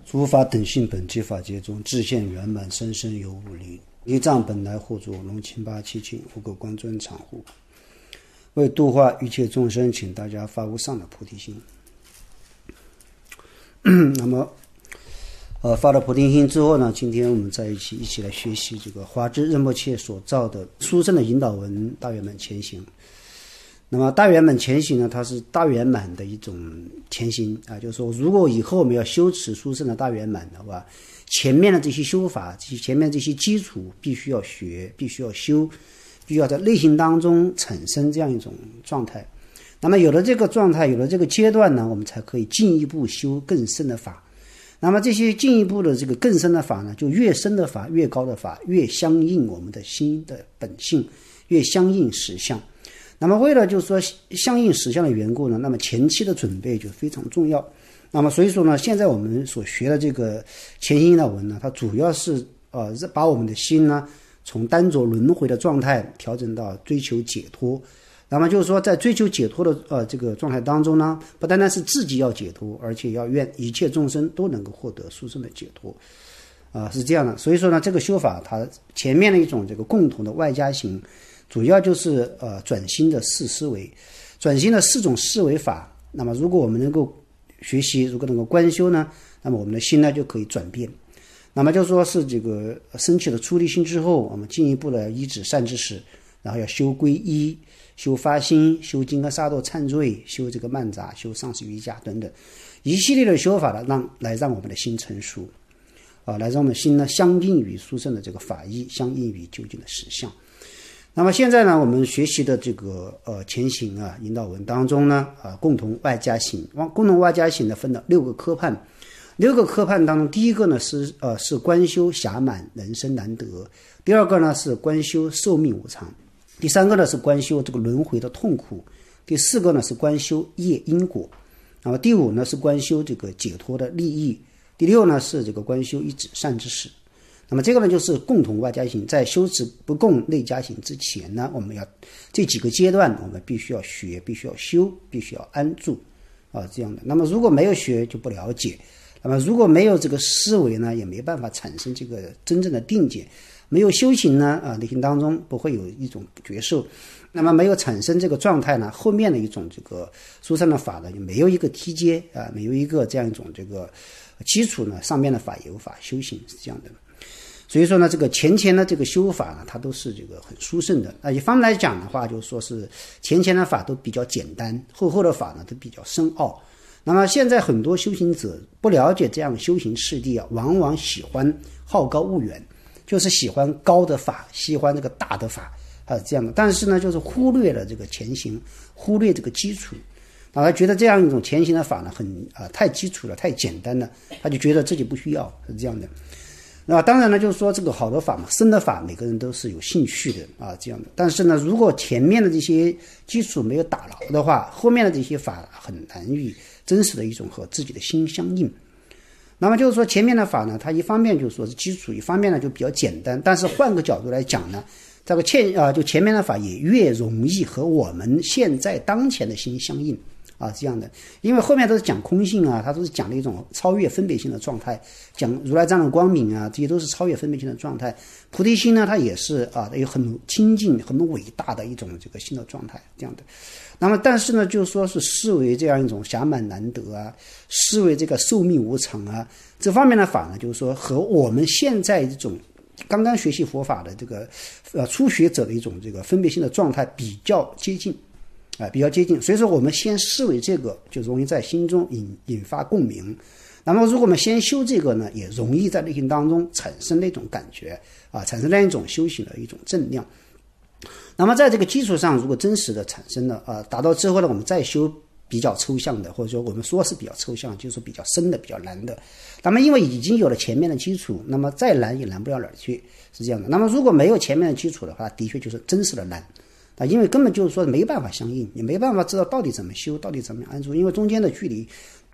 诸法等性本，皆法界中，自现圆满，生生有五力。一丈本来护主，龙清八七请，五个光尊常护。为度化一切众生，请大家发无上的菩提心。那么，发了菩提心之后呢，今天我们在一起来学习这个华智仁波切所造的殊胜的引导文大圆满前行。那么大圆满前行呢，它是大圆满的一种前行啊，就是说，如果以后我们要修持殊胜的大圆满的话，前面的这些修法，前面这些基础必须要学，必须要修，必须要在内心当中产生这样一种状态。那么有了这个状态，有了这个阶段呢，我们才可以进一步修更深的法。那么这些进一步的这个更深的法呢，就越深的法，越高的法，越相应我们的心的本性，越相应实相。那么为了就是说相应实相的缘故呢，那么前期的准备就非常重要。那么所以说呢，现在我们所学的这个前行引导文呢，它主要是把我们的心呢从单着轮回的状态调整到追求解脱。那么就是说在追求解脱的这个状态当中呢，不单单是自己要解脱，而且要愿一切众生都能够获得殊胜的解脱。是这样的。所以说呢，这个修法它前面的一种这个共同的外加行，主要就是转心的四思维，转心的四种思维法。那么如果我们能够学习，如果能够观修呢，那么我们的心呢就可以转变。那么就说是这个升起了出离心之后，我们进一步的依止善知识，然后要修皈依，修发心，修金刚萨埵忏罪，修这个曼扎，修上师瑜伽等等一系列的修法呢，让我们的心成熟来让我们的心呢相应于殊胜的这个法义，相应于究竟的实相。那么现在呢，我们学习的这个前行引导文当中呢共同外加行，共同外加行呢分了6个科判。6个科判当中，第一个呢是观修暇满人生难得，第二个呢是观修寿命无常，第三个呢是观修这个轮回的痛苦，第四个呢是观修业因果，那么第五呢是观修这个解脱的利益，第六呢是这个观修一止善知识。那么这个呢就是共同外加行，在修持不共内加行之前呢，我们要这几个阶段我们必须要学，必须要修，必须要安住这样的。那么如果没有学就不了解，那么如果没有这个思维呢，也没办法产生这个真正的定解。没有修行呢内心当中不会有一种觉受，那么没有产生这个状态呢，后面的一种这个殊胜的法呢，就没有一个梯阶没有一个这样一种这个基础呢，上面的法也无法修行，是这样的。所以说呢，这个前的这个修法呢，它都是这个很殊胜的。一方面来讲的话，就是说是前的法都比较简单，后的法呢都比较深奥。那么现在很多修行者不了解这样修行次第往往喜欢好高骛远，就是喜欢高的法，喜欢这个大的法这样的。但是呢，就是忽略了这个前行，忽略这个基础。他觉得这样一种前行的法呢，太基础了，太简单了，他就觉得自己不需要，是这样的。那当然呢，就是说这个好的法嘛，深的法每个人都是有兴趣的这样的。但是呢，如果前面的这些基础没有打牢的话，后面的这些法很难与真实的一种和自己的心相应。那么就是说前面的法呢，它一方面就是说是基础，一方面呢就比较简单。但是换个角度来讲呢，这个就前面的法也越容易和我们现在当前的心相应这样的。因为后面都是讲空性它都是讲的一种超越分别性的状态，讲如来藏的光明这些都是超越分别性的状态。菩提心呢，它也是有很清净很伟大的一种这个心的状态，这样的。那么但是呢，就是说是视为这样一种暇满难得视为这个寿命无常这方面的法呢，就是说和我们现在这种刚刚学习佛法的这个初学者的一种这个分别性的状态比较接近比较接近。所以说我们先视为这个，就容易在心中引发共鸣。那么如果我们先修这个呢，也容易在内心当中产生那种感觉产生那一种修行的一种正量。那么在这个基础上，如果真实的产生了达到之后呢，我们再修比较抽象的，或者说我们说是比较抽象，就是说比较深的比较难的。那么因为已经有了前面的基础，那么再难也难不了哪儿去，是这样的。那么如果没有前面的基础的话，的确就是真实的难因为根本就是说没办法相应，也没办法知道到底怎么修，到底怎么样安住，因为中间的距离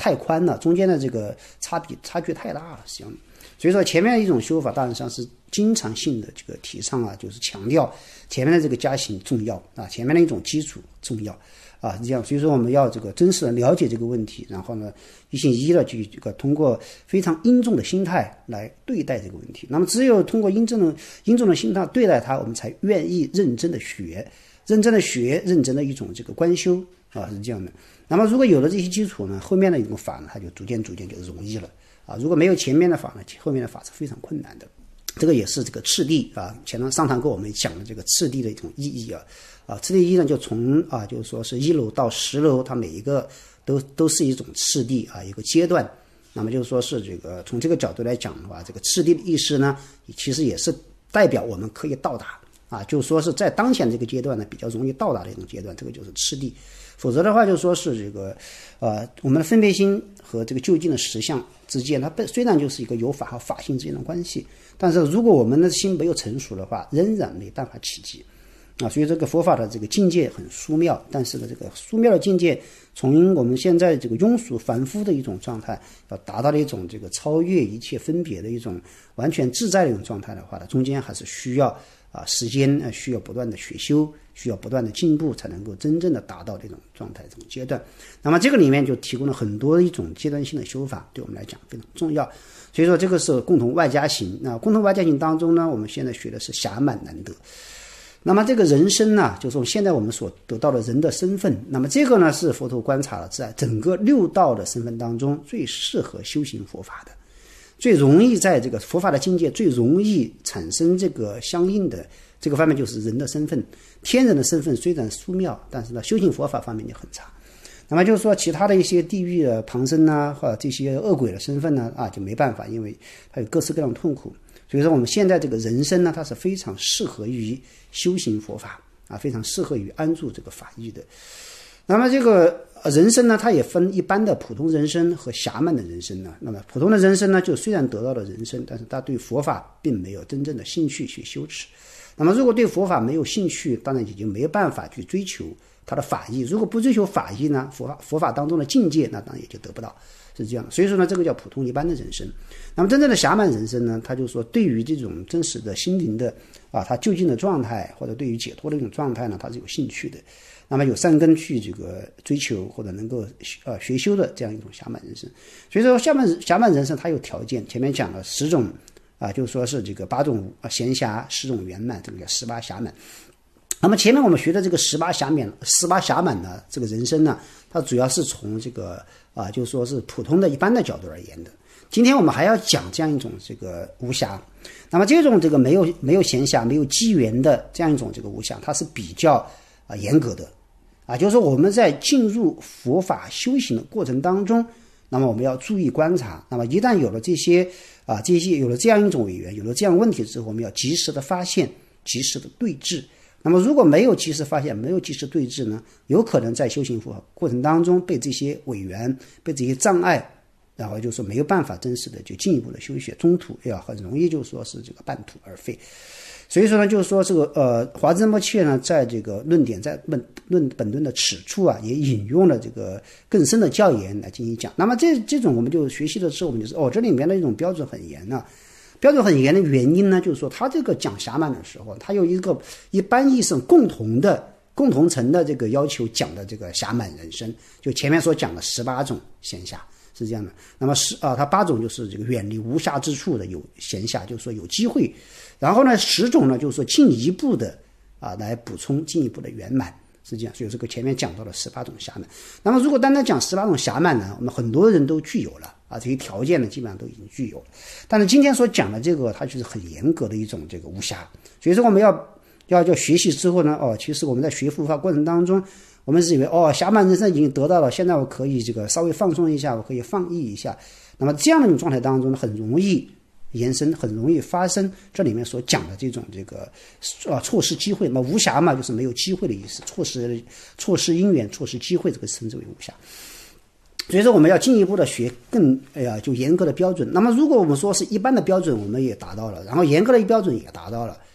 太宽了，中间的这个差距太大了，实际上。所以说前面一种修法大致上是经常性的这个提倡啊，就是强调前面的这个加行重要啊，前面的一种基础重要啊，是这样。所以说我们要这个真实的了解这个问题，然后呢一心一意的去这个通过非常殷重的心态来对待这个问题。那么只有通过殷重的心态对待它，我们才愿意认真的学，认真的一种这个观修啊，是这样的。那么如果有了这些基础呢，后面的一种法呢，它就逐渐就容易了。啊，如果没有前面的法呢，后面的法是非常困难的。这个也是这个次第啊，前面上堂跟我们讲的这个次第的一种意义啊。次第意义呢，就从啊，就是说是1楼到10楼，它每一个都是一种次第啊，一个阶段。那么就是说是这个从这个角度来讲的话，这个次第的意思呢，其实也是代表我们可以到达啊，就是说是在当前这个阶段呢，比较容易到达的一种阶段，这个就是次第。否则的话，就说是这个，我们的分别心和这个究竟的实相之间，它虽然就是一个有法和法性之间的关系，但是如果我们的心没有成熟的话，仍然没办法企及啊。所以这个佛法的这个境界很殊妙，但是呢，这个殊妙的境界，从我们现在这个庸俗凡夫的一种状态，要达到的一种这个超越一切分别的一种完全自在的一种状态的话呢，中间还是需要时间，需要不断的学修，需要不断的进步，才能够真正的达到这种状态这种阶段。那么这个里面就提供了很多一种阶段性的修法，对我们来讲非常重要。所以说这个是共同外加行。那共同外加行当中呢，我们现在学的是暇满难得。那么这个人生呢，就是现在我们所得到的人的身份，那么这个呢是佛陀观察了在整个6道的身份当中最适合修行佛法的，最容易在这个佛法的境界最容易产生这个相应的这个方面，就是人的身份。天人的身份虽然殊妙，但是呢修行佛法方面就很差。那么就是说其他的一些地狱的旁生啊，或者这些恶鬼的身份呢，就没办法，因为它有各式各样的痛苦。所以说我们现在这个人生呢，它是非常适合于修行佛法啊，非常适合于安住这个法义的。那么这个人生呢，它也分一般的普通人生和暇满的人生呢。那么普通的人生呢，就虽然得到了人生，但是他对佛法并没有真正的兴趣去修持。那么如果对佛法没有兴趣，当然已经没有办法去追求他的法义。如果不追求法义呢，佛法当中的境界，那当然也就得不到，是这样的。所以说呢，这个叫普通一般的人生。那么真正的暇满人生呢，他就说对于这种真实的心灵的他究竟的状态，或者对于解脱的一种状态呢，他是有兴趣的。那么有善根去这个追求或者能够学修的这样一种暇满人生。所以说暇满人生它有条件，前面讲了10种就是说是这个8种闲暇，10种圆满，这个叫18暇满。那么前面我们学的这个18暇满呢，这个人生呢，它主要是从这个就是说是普通的一般的角度而言的。今天我们还要讲这样一种这个无暇。那么这种这个没有闲暇、没有机缘的这样一种这个无暇，它是比较严格的就是说我们在进入佛法修行的过程当中，那么我们要注意观察。那么一旦有了这些有了这样一种违缘，有了这样问题之后，我们要及时的发现，及时的对治。那么如果没有及时发现，没有及时对治呢，有可能在修行佛法过程当中被这些违缘，被这些障碍，然后就是说没有办法真实的就进一步的修学，中途很容易就说是这个半途而废。所以说呢，就是说这个华兹摩切呢，在这个论点在本论的此处也引用了这个更深的教言来进行讲。那么这种我们就学习的时候，我们就是这里面的一种标准很严标准很严的原因呢，就是说他这个讲暇满的时候，他有一个一般意义上共同层的这个要求讲的这个暇满人生，就前面所讲的18种闲暇是这样的。那么它8种就是这个远离无暇之处的有闲暇，就是说有机会。然后呢10种呢，就是说进一步的来补充进一步的圆满，是这样。所以这个前面讲到了18种暇满。那么如果单单讲18种暇满呢，我们很多人都具有了这些条件呢，基本上都已经具有了。但是今天所讲的这个，它就是很严格的一种这个无暇。所以说我们要学习之后呢，其实我们在学佛法过程当中，我们是以为暇满人生已经得到了，现在我可以这个稍微放松一下，我可以放逸一下。那么这样的一种状态当中呢，很容易延伸，很容易发生这里面所讲的这种这个错失机会。那么无暇嘛，就是没有机会的意思，错失因缘，错失机会，这个称之为无暇。所以说我们要进一步的学更就严格的标准。那么如果我们说是一般的标准我们也达到了，然后严格的标准也达到了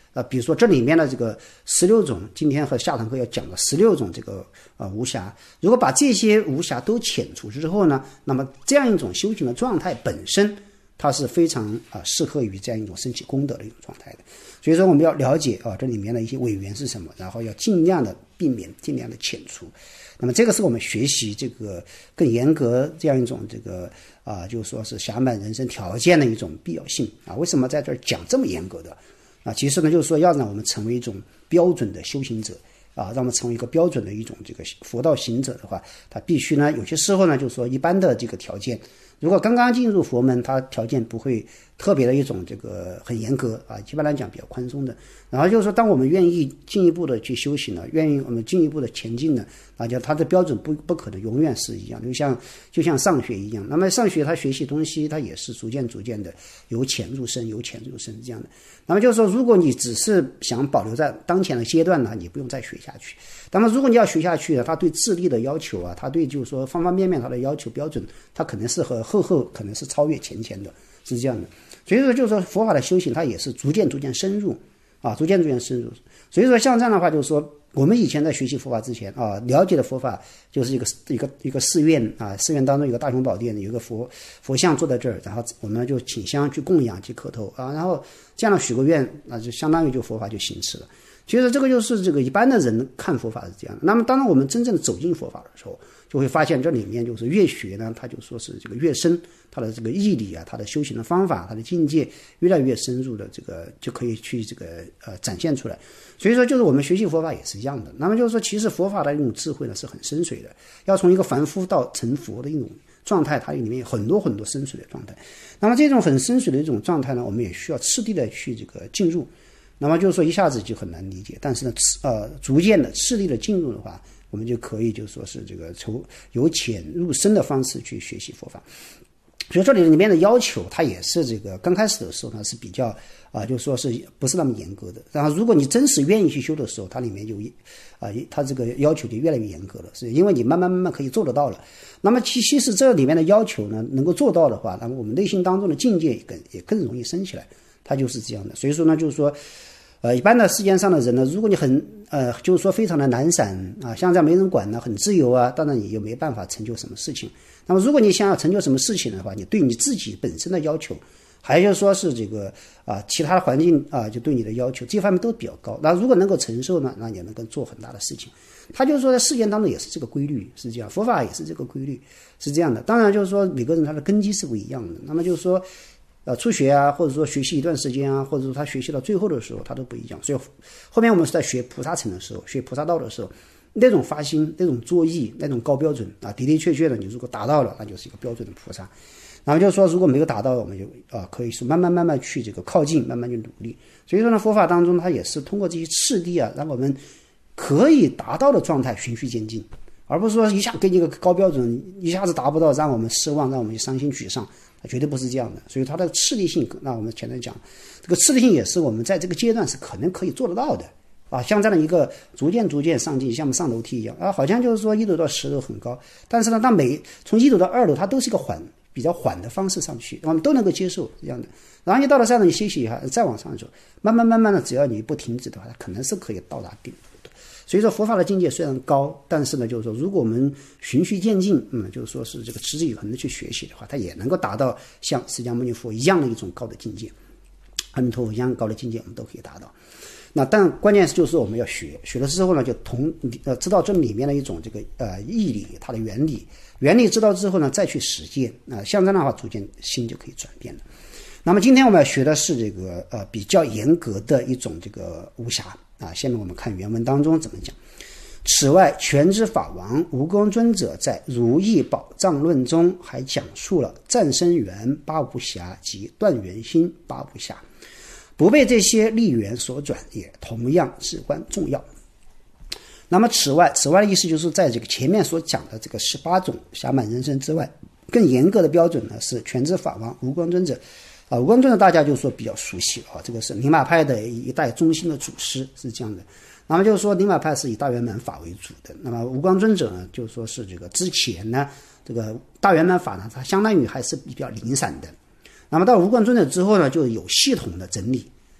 比如说这里面的这个16种，今天和下堂课要讲的16种这个无暇，如果把这些无暇都遣除之后呢，那么这样一种修行的状态本身，它是非常适合于这样一种升起功德的一种状态的。所以说我们要了解这里面的一些违缘是什么，然后要尽量的避免，尽量的遣除。那么这个是我们学习这个更严格这样一种这个就是说是暇满人生条件的一种必要性为什么在这儿讲这么严格的其实呢就是说要让我们成为一种标准的修行者让我们成为一个标准的一种这个佛道行者的话，他必须呢有些时候呢就是说一般的这个条件，如果刚刚进入佛门，他条件不会特别的一种这个很严格一般来讲比较宽松的。然后就是说，当我们愿意进一步的去修行了，愿意我们进一步的前进了，就他的标准不可能永远是一样，就像上学一样。那么上学他学习东西，他也是逐渐的由浅入深，由浅入深这样的。那么就是说，如果你只是想保留在当前的阶段呢，你不用再学下去。那么如果你要学下去他对智力的要求他对就是说方方面面他的要求标准，他可能是和后可能是超越前的，是这样的。所以说就是说佛法的修行它也是逐渐深入逐渐深入。所以说像这样的话，就是说我们以前在学习佛法之前了解的佛法就是一个寺院寺院当中有个大雄宝殿，有一个佛像坐在这儿，然后我们就请香去供养去磕头然后这样的许个愿就相当于就佛法就行持了。其实这个就是这个一般的人看佛法是这样的。那么当然我们真正走进佛法的时候，就会发现这里面就是越学呢，他就说是这个越深，他的这个义理他的修行的方法，他的境界越来越深入的这个就可以去这个展现出来。所以说就是我们学习佛法也是一样的。那么就是说其实佛法的一种智慧呢是很深邃的，要从一个凡夫到成佛的一种状态，它里面有很多深邃的状态。那么这种很深邃的一种状态呢，我们也需要次第的去这个进入。那么就是说一下子就很难理解，但是呢逐渐的次第的进入的话，我们就可以就说是这个由浅入深的方式去学习佛法。所以这里面的要求它也是这个刚开始的时候呢是比较就是说是不是那么严格的。然后如果你真是愿意去修的时候，它里面就它这个要求就越来越严格了，是因为你慢慢可以做得到了。那么其实这里面的要求呢能够做到的话，那么我们内心当中的境界也更容易升起来，它就是这样的。所以说呢就是说一般的世间上的人呢，如果你很就是说非常的懒散像这样没人管很自由当然你又没办法成就什么事情。那么如果你想要成就什么事情的话，你对你自己本身的要求，还有说是这个其他的环境就对你的要求，这方面都比较高。那如果能够承受呢，那也能够做很大的事情。他就是说在世间当中也是这个规律，是这样，佛法也是这个规律，是这样的。当然就是说每个人他的根基是不一样的。那么就是说初学或者说学习一段时间或者说他学习到最后的时候他都不一样。所以后面我们是在学菩萨乘的时候，学菩萨道的时候，那种发心，那种作意，那种高标准的确的你如果达到了，那就是一个标准的菩萨。然后就是说如果没有达到，我们就可以说慢慢去这个靠近，慢慢去努力。所以说呢佛法当中它也是通过这些次第让我们可以达到的状态循序渐进，而不是说一下给你一个高标准，一下子达不到让我们失望，让我们伤心沮丧，绝对不是这样的。所以它的次第性，那我们前面讲这个次第性也是我们在这个阶段是可能可以做得到的像这样的一个逐渐上进，像我们上楼梯一样好像就是说1楼到10楼很高，但是呢当从1楼到2楼它都是一个比较缓的方式上去，我们都能够接受这样的。然后你到了3楼你休息一下再往上走，慢慢的只要你不停止的话，它可能是可以到达顶部的。所以说佛法的境界虽然高，但是呢就是说如果我们循序渐进就是说是这个持之以恒的去学习的话，它也能够达到像释迦牟尼佛一样的一种高的境界，阿弥陀佛一样高的境界我们都可以达到。那但关键是就是我们要学的时候呢，就知道这里面的一种这个义理，它的原理知道之后呢，再去实践像这样的话，逐渐心就可以转变了。那么今天我们要学的是这个比较严格的一种这个无暇下面我们看原文当中怎么讲。此外，全知法王无光尊者在《如意宝藏论》中还讲述了暂生缘八无暇及断缘心八无暇，不被这些利缘所转，也同样至关重要。那么此外的意思就是在这个前面所讲的这个18种暇满人生之外，更严格的标准呢是全知法王无光尊者无光尊者大家就说比较熟悉这个是宁玛派的一代中心的祖师，是这样的。那么就是说宁玛派是以大圆满法为主的，那么无光尊者呢就说是这个之前呢这个大圆满法呢它相当于还是比较零散的，那么到无光尊者之后呢就有系统的整理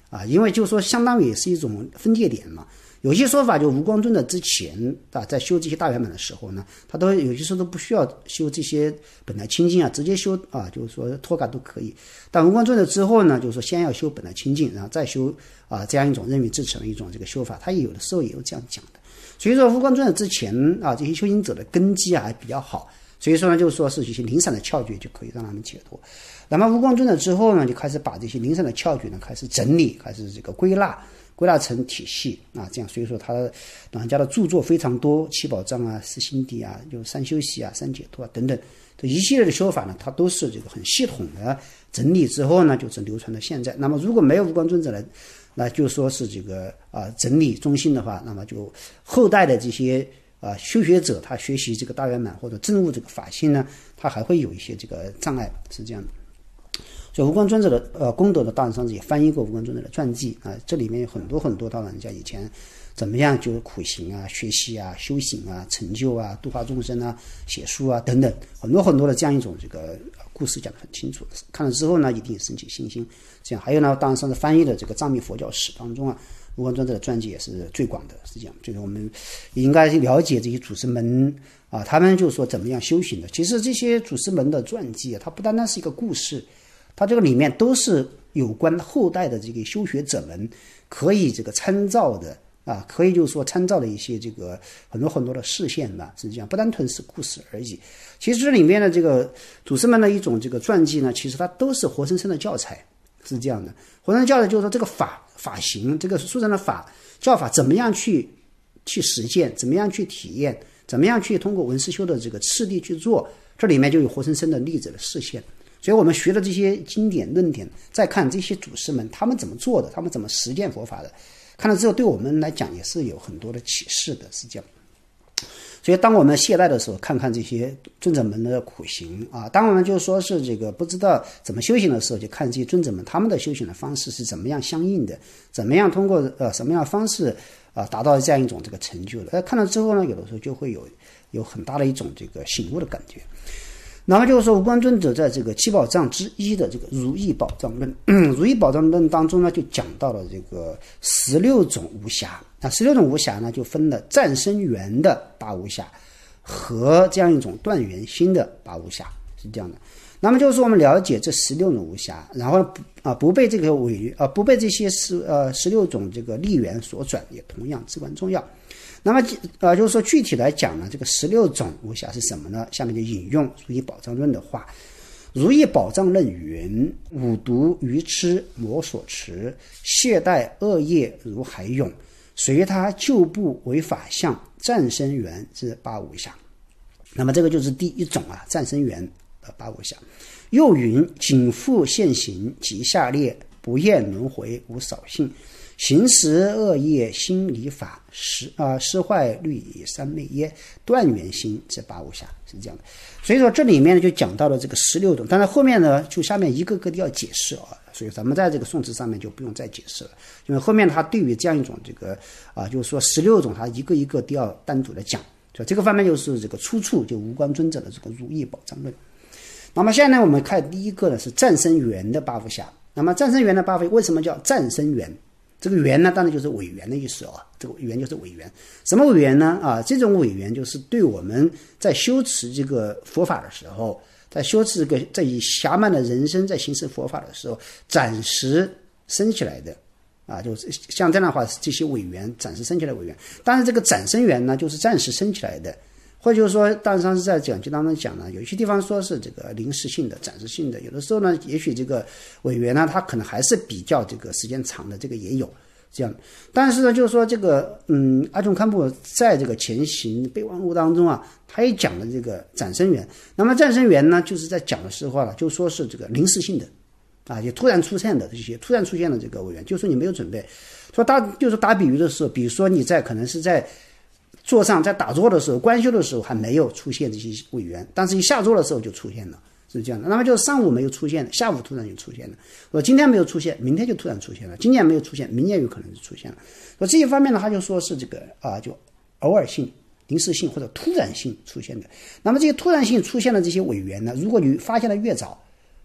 啊，因为就是说相当于是一种分界点嘛。有些说法就吴光尊的之前啊，在修这些大圆满的时候呢，他都有些时候都不需要修这些本来清净啊，直接修啊，就是说脱嘎都可以。但吴光尊的之后呢，就是说先要修本来清净，然后再修啊这样一种任运至诚的一种这个修法，他也有的时候也有这样讲的。所以说吴光尊的之前啊，这些修行者的根基啊还比较好，所以说呢，就是说是一些零散的窍诀就可以让他们解脱。那么吴光尊了之后呢，就开始把这些零散的窍诀呢开始整理，开始这个归纳成体系啊，这样所以说他老人家的著作非常多，七宝藏啊、四心谛啊、就三修习啊、三解脱啊等等，这一系列的修法呢，它都是这个很系统的整理之后呢，就是流传到现在。那么如果没有吴光尊者来，那就说是这个整理中心的话，那么就后代的这些修学者，他学习这个大圆满或者证悟这个法性呢，他还会有一些这个障碍，是这样的。所以吴光尊者的功德的大人上师也翻译过吴光尊者的传记啊，这里面有很多很多大人家以前怎么样就是苦行啊、学习啊、修行啊、成就啊、度化众生啊、写书啊等等，很多很多的这样一种这个故事讲得很清楚。看了之后呢，一定升起信心。这样还有呢，大人上师翻译的这个藏密佛教史当中啊，吴光尊者的传记也是最广的，是这样。就是我们应该去了解这些祖师们啊，他们就说怎么样修行的。其实这些祖师们的传记啊，它不单单是一个故事。它这个里面都是有关后代的这个修学者们可以这个参照的啊，可以就是说参照的一些这个很多很多的视线吧，是这样，不单纯是故事而已。其实这里面的这个祖师们的一种这个传记呢，其实它都是活生生的教材，是这样的。活生生教材就是说这个法行，这个书上的教法怎么样去实践，怎么样去体验，怎么样去通过文思修的这个次第去做，这里面就有活生生的例子的视线。所以我们学的这些经典论点，再看这些祖师们他们怎么做的，他们怎么实践佛法的，看了之后对我们来讲也是有很多的启示的，是这样。所以当我们懈怠的时候，看看这些尊者们的苦行啊，当我们就说是这个不知道怎么修行的时候，就看这些尊者们他们的修行的方式是怎么样相应的，怎么样通过什么样的方式达到这样一种这个成就的。看了之后呢，有的时候就会有很大的一种这个醒悟的感觉。然后就是说，吴光尊者在这个七宝藏之一的这个如意宝藏论，如意宝藏论当中呢，就讲到了这个16种无暇。那16种无暇呢，就分了暂生缘的八无暇和这样一种断缘心的八无暇，是这样的。那么就是说，我们了解这16种无暇，然后不被这个不被这些16种这个力缘所转，也同样至关重要。那么就是说具体来讲呢，这个16种无暇是什么呢？下面就引用如意宝藏论的话：如意宝藏论云，五毒愚痴魔所持，懈怠恶业如海涌，随他旧部为法相，暂生缘之八无暇。那么这个就是第一种暂生缘的八无暇。又云，谨复现行及下列，不厌轮回无少性，行识恶业心理法，失坏律以三昧耶，断缘心之八无暇，是这样的。所以说这里面呢就讲到了这个16种，但是后面呢就下面一个个的要解释所以咱们在这个宋词上面就不用再解释了，因为后面他对于这样一种这个就是说16种他一个一个都要单独的讲，所以这个方面就是这个出处就吴光尊者的这个如意宝藏论。那么现在呢，我们看第一个呢是暂生缘的八无暇。那么暂生缘的八无暇为什么叫暂生缘？这个缘呢，当然就是委员的意思这个缘就是委员。什么委员呢？这种委员就是对我们在修持这个佛法的时候，在修持这个在以暇满的人生在行使佛法的时候，暂时生起来的就是像这样的话，这些委员暂时生起来的委员。但是这个暂生缘呢，就是暂时生起来的。或者就是说，当然上是在讲经当中讲呢，有些地方说是这个临时性的、暂时性的，有的时候呢，也许这个委员呢，他可能还是比较这个时间长的，这个也有这样。但是呢，就是说这个阿仲堪布在这个前行备忘录当中他也讲了这个暂生缘。那么暂生缘呢，就是在讲的时候就说是这个临时性的就突然出现的这些突然出现的这个委员，就是说你没有准备。就是打比喻的时候，比如说你可能是在座上在打坐的时候，观修的时候还没有出现这些委员，但是一下座的时候就出现了，是这样的。那么就是上午没有出现，下午突然就出现了。今天没有出现，明天就突然出现了；今年没有出现，明年有可能就出现了。这一方面呢，他就说是这个就偶尔性、临时性或者突然性出现的。那么这些突然性出现的这些委员呢，如果你发现的越早，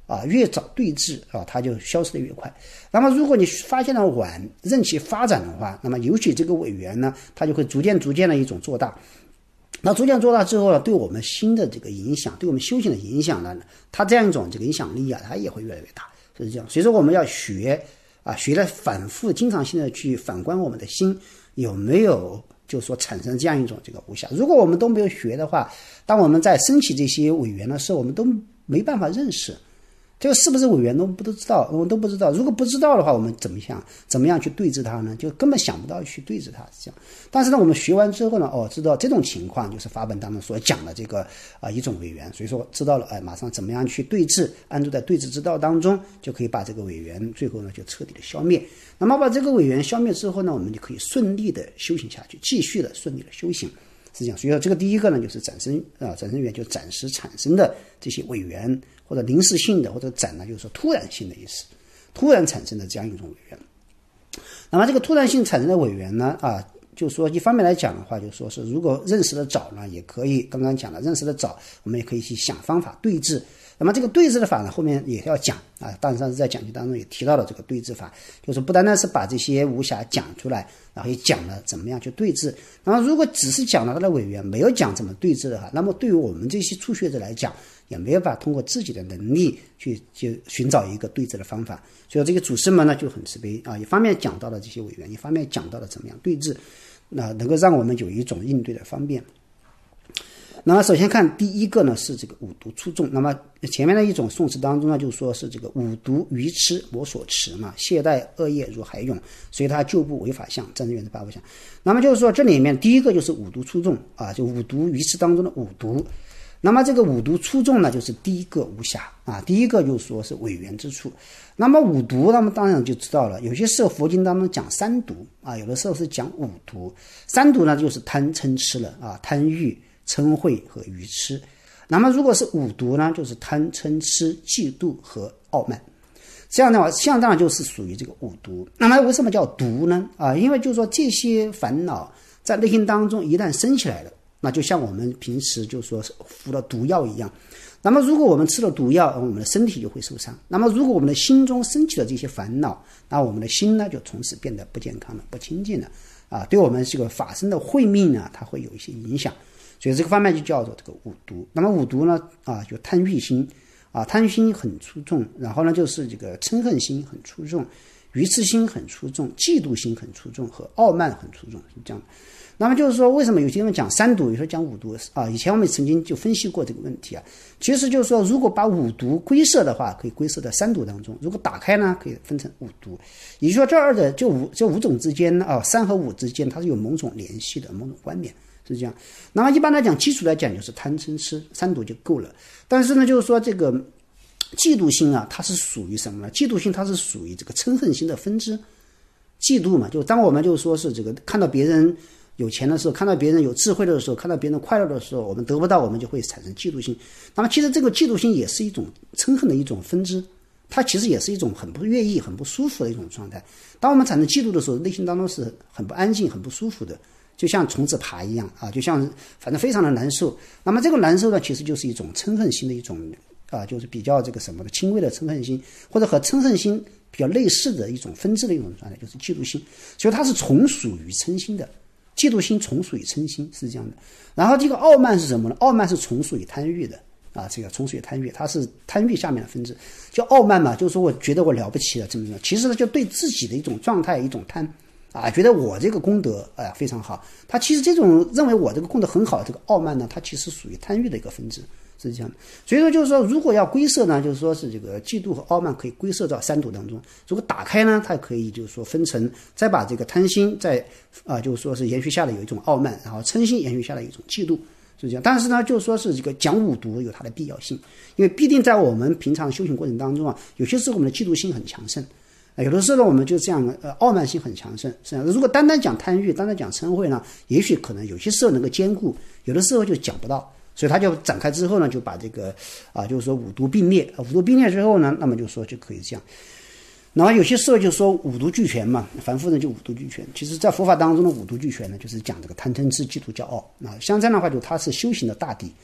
越早对治它就消失的越快。那么如果你发现了晚，任其发展的话，那么尤其这个委员呢，它就会逐渐的一种做大。那逐渐做大之后呢，对我们新的这个影响，对我们修行的影响呢，它这样一种这个影响力它也会越来越大，是这样。所以说我们要学的反复经常性的去反观我们的心有没有就是说产生这样一种这个无暇。如果我们都没有学的话，当我们在升起这些委员的时候，我们都没办法认识这个是不是委员，我们都不知道。如果不知道的话，我们怎么样去对治它呢？就根本想不到去对治它，是这样。但是呢，我们学完之后呢，知道这种情况就是法本当中所讲的这个一种委员，所以说知道了，马上怎么样去对治，安住在对治之道当中，就可以把这个委员最后呢就彻底的消灭。那么把这个委员消灭之后呢，我们就可以顺利的修行下去，继续的顺利的修行。是这样，所以说这个第一个呢，就是暂生缘，就暂时产生的这些委员，或者临时性的，或者暂呢，就是说突然性的意思，突然产生的这样一种委员。那么这个突然性产生的委员呢，就是说一方面来讲的话，就是说是如果认识的早呢，也可以刚刚讲了，认识的早，我们也可以去想方法对治。那么这个对治的法呢，后面也要讲当然上次在讲解当中也提到了这个对治法，就是不单单是把这些无暇讲出来，然后也讲了怎么样去对治。那么如果只是讲了他的委员，没有讲怎么对治的话，那么对于我们这些初学者来讲，也没有办法通过自己的能力去寻找一个对治的方法。所以这个祖师们呢就很慈悲一方面讲到了这些委员，一方面讲到了怎么样对治，那能够让我们有一种应对的方便。那么首先看第一个呢是这个五毒出众。那么前面的一种宋词当中呢，就说是这个五毒愚痴我所持嘛，懈怠恶业如海涌，随他旧部违法相，战争原之八不相。那么就是说这里面第一个就是五毒出众就五毒愚痴当中的五毒。那么这个五毒出众呢，就是第一个无暇第一个就是说是委员之处。那么五毒，那么当然就知道了，有些时候佛经当中讲三毒有的时候是讲五毒。三毒呢就是贪嗔痴了贪欲、嗔恚和愚痴。那么如果是五毒呢，就是贪嗔痴、嫉妒和傲慢。这样的话，像当然就是属于这个五毒。那么为什么叫毒呢？因为就是说这些烦恼在内心当中一旦生起来了，那就像我们平时就说服了毒药一样。那么如果我们吃了毒药，我们的身体就会受伤。那么如果我们的心中升起了这些烦恼，那我们的心呢就从此变得不健康了、不清净了对我们这个法身的慧命呢，它会有一些影响。所以这个方面就叫做这个五毒。那么五毒呢就贪欲心贪欲心很出众，然后呢就是这个嗔恨心很出众，愚痴心很出众，嫉妒心很出众和傲慢很出众，是这样的。那么就是说为什么有些人讲三毒，有时候讲五毒以前我们曾经就分析过这个问题其实就是说如果把五毒归摄的话，可以归摄在三毒当中，如果打开呢，可以分成五毒。也就是说这二者这五种之间三和五之间它是有某种联系的，某种关联，是这样。那么一般来讲，基础来讲就是贪嗔痴三毒就够了。但是呢就是说这个嫉妒心它是属于什么呢？嫉妒心它是属于这个嗔恨心的分支。嫉妒嘛，就当我们就说是这个看到别人有钱的时候，看到别人有智慧的时候，看到别人快乐的时候，我们得不到，我们就会产生嫉妒心。那么其实这个嫉妒心也是一种嗔恨的一种分支，它其实也是一种很不愿意、很不舒服的一种状态。当我们产生嫉妒的时候，内心当中是很不安静、很不舒服的，就像虫子爬一样就像反正非常的难受。那么这个难受呢，其实就是一种嗔恨心的一种就是比较这个什么的轻微的嗔恨心，或者和嗔恨心比较类似的一种分支的一种状态，就是嫉妒心。所以它是从属于嗔心的。嫉妒心从属于嗔心，是这样的。然后这个傲慢是什么呢？傲慢是从属于贪欲的这个从属于贪欲，它是贪欲下面的分支，叫傲慢嘛，就是说我觉得我了不起了，怎么样？其实呢，就对自己的一种状态一种贪觉得我这个功德非常好。他其实这种认为我这个功德很好的这个傲慢呢，它其实属于贪欲的一个分支，是这样的。所以说就是说，如果要归摄呢，就是说是这个嫉妒和傲慢可以归摄到三毒当中。如果打开呢，它可以就是说分成，再把这个贪心再就是说是延续下来有一种傲慢，然后嗔心延续下来有一种嫉妒，是这样。但是呢，就是说是这个讲五毒有它的必要性，因为必定在我们平常修行过程当中有些时候我们的嫉妒心很强盛。有的时候呢，我们就这样傲慢心很强盛，是这样。如果单单讲贪欲，单单讲嗔恚呢，也许可能有些时候能够兼顾，有的时候就讲不到。所以他就展开之后呢，就把这个就是说五毒并列，五毒并列之后呢，那么就说就可以这样。然后有些时候就说五毒俱全嘛，凡夫人就五毒俱全。其实在佛法当中的五毒俱全呢，就是讲这个贪嗔痴嫉妒骄傲像这样的话，就它是修行的大敌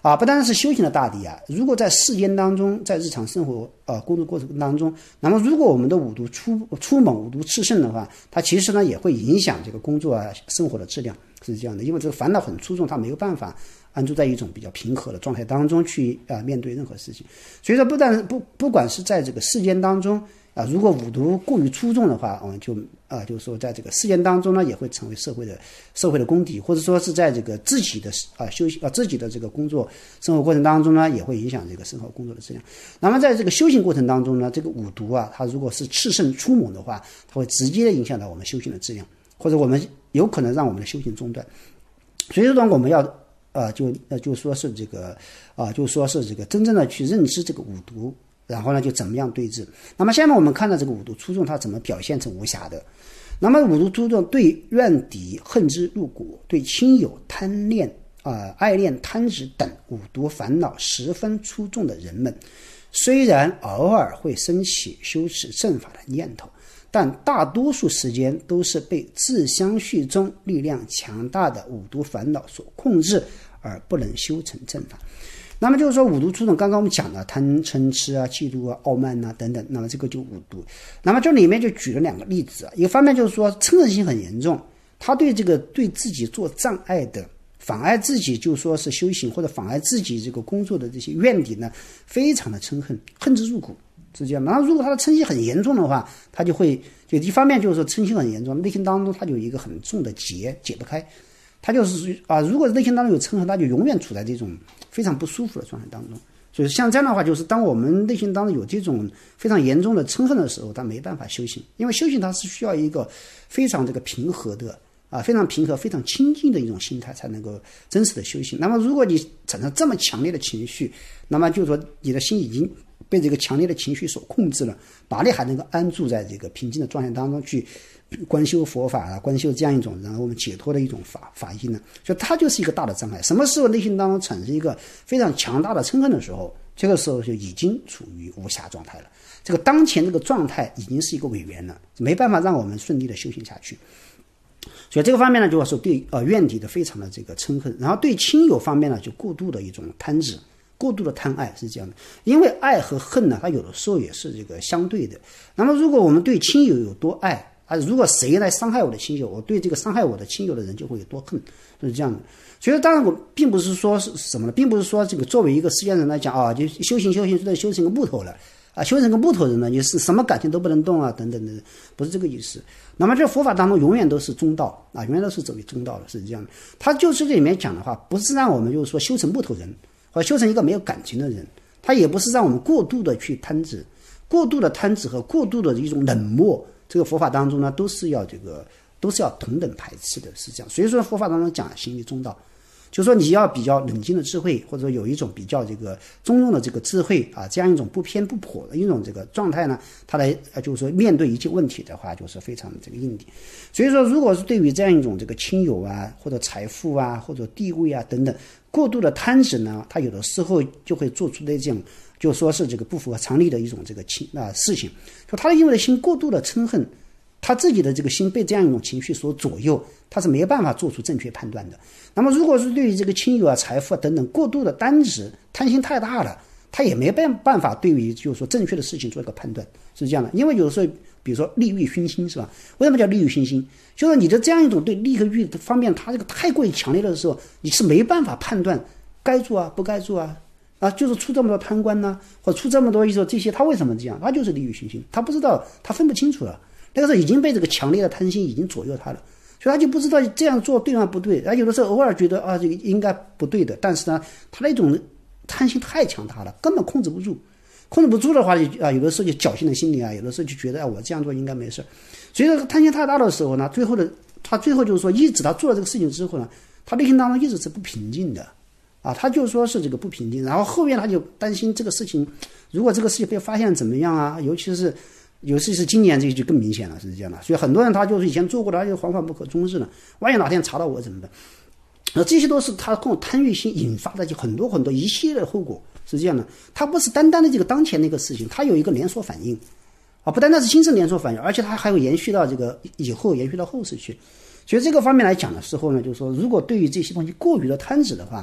不单是修行的大敌啊，如果在世间当中，在日常生活工作过程当中，那么如果我们的五毒出猛，五毒炽盛的话，它其实呢也会影响这个工作生活的质量，是这样的。因为这个烦恼很出众，它没有办法安住在一种比较平和的状态当中去面对任何事情。所以说不管是在这个世间当中如果五毒过于出众的话，我们就是说在这个世间当中呢，也会成为社会的公敌，或者说是在这个自己的修行自己的这个工作生活过程当中呢，也会影响这个生活工作的质量。那么在这个修行过程当中呢，这个五毒它如果是炽盛出猛的话，它会直接的影响到我们修行的质量，或者我们有可能让我们的修行中断。所以说我们要就说是这个真正的去认知这个五毒。然后呢，就怎么样对峙？那么下面我们看到这个五毒出众，它怎么表现成无暇的？那么五毒出众对怨敌恨之入骨，对亲友贪恋爱恋贪执等五毒烦恼十分出众的人们，虽然偶尔会升起修持正法的念头，但大多数时间都是被自相续中力量强大的五毒烦恼所控制，而不能修成正法。那么就是说五毒出众，刚刚我们讲了贪嗔痴嫉妒傲慢等等，那么这个就五毒。那么这里面就举了2个例子一个方面就是说嗔恨心很严重，他对自己做障碍的，妨碍自己就说是修行或者妨碍自己这个工作的这些怨敌呢，非常的嗔恨，恨之入骨，是这样。然后如果他的嗔心很严重的话，他就一方面就是说嗔心很严重，内心当中他就有一个很重的结解不开。他就是如果内心当中有嗔恨，他就永远处在这种非常不舒服的状态当中。所以像这样的话，就是当我们内心当中有这种非常严重的嗔恨的时候，他没办法修行，因为修行它是需要一个非常平和的非常平和、非常清净的一种心态才能够真实的修行。那么如果你产生这么强烈的情绪，那么就是说你的心已经被这个强烈的情绪所控制了，哪里还能够安住在这个平静的状态当中去观修佛法观修这样一种然后我们解脱的一种法义呢？所以它就是一个大的障碍。什么时候内心当中产生一个非常强大的嗔恨的时候，这个时候就已经处于无暇状态了。这个当前这个状态已经是一个违缘了，没办法让我们顺利的修行下去。所以这个方面呢，就是对怨敌的非常的这个嗔恨，然后对亲友方面呢，就过度的一种贪执，过度的贪爱，是这样的。因为爱和恨呢，它有的时候也是这个相对的。那么如果我们对亲友有多爱如果谁来伤害我的亲友，我对这个伤害我的亲友的人就会有多恨，是这样的。所以当然我并不是说是什么呢，并不是说这个作为一个世间人来讲就修行就得修成个木头了修成个木头人呢，就是什么感情都不能动等等的，不是这个意思。那么这佛法当中永远都是中道永远都是走于中道的，是这样的。他就是这里面讲的话，不是让我们就是说修成木头人，或者修成一个没有感情的人，他也不是让我们过度的去贪执，过度的贪执和过度的一种冷漠，这个佛法当中呢，都是要同等排斥的，是这样。所以说佛法当中讲行于中道，就是说你要比较冷静的智慧，或者说有一种比较这个中庸的这个智慧这样一种不偏不颇的一种这个状态呢，他来就是说面对一切问题的话，就是非常的这个硬底。所以说如果是对于这样一种这个亲友或者财富或者地位等等过度的贪执呢，他有的时候就会做出的这种就说是这个不符合常理的一种这个事情。就他因为的心过度的嗔恨，他自己的这个心被这样一种情绪所左右，他是没有办法做出正确判断的。那么如果是对于这个亲友财富等等过度的单执，贪心太大了，他也没办法对于就是说正确的事情做一个判断，是这样的。因为有时候比如说利欲熏心，是吧？为什么叫利欲熏心？就是你的这样一种对利和欲的方面，它这个太过于强烈的时候，你是没办法判断该做不该做就是出这么多贪官或者出这么多这些，他为什么这样？他就是利欲熏心，他不知道，他分不清楚了。那个时候已经被这个强烈的贪心已经左右他了，所以他就不知道这样做对吗不对。有的时候偶尔觉得这个应该不对的，但是呢，他那种贪心太强大了，根本控制不住。控制不住的话，有的时候就侥幸的心理有的时候就觉得我这样做应该没事。所以贪心太大的时候呢，他最后就是说，一直他做了这个事情之后呢，他内心当中一直是不平静的他就说是这个不平静。然后后面他就担心这个事情，如果这个事情被发现怎么样尤其是今年这个就更明显了，是这样的。所以很多人他就是以前做过的，他就惶惶不可终日了。万一哪天查到我怎么办？这些都是他这种贪欲心引发的就很多一系列的后果，是这样的。他不是单单的这个当前那个事情，他有一个连锁反应不单单是心生连锁反应，而且他还会延续到这个以后，延续到后世去。所以这个方面来讲的时候呢，就是说如果对于这些东西过于的贪执的话，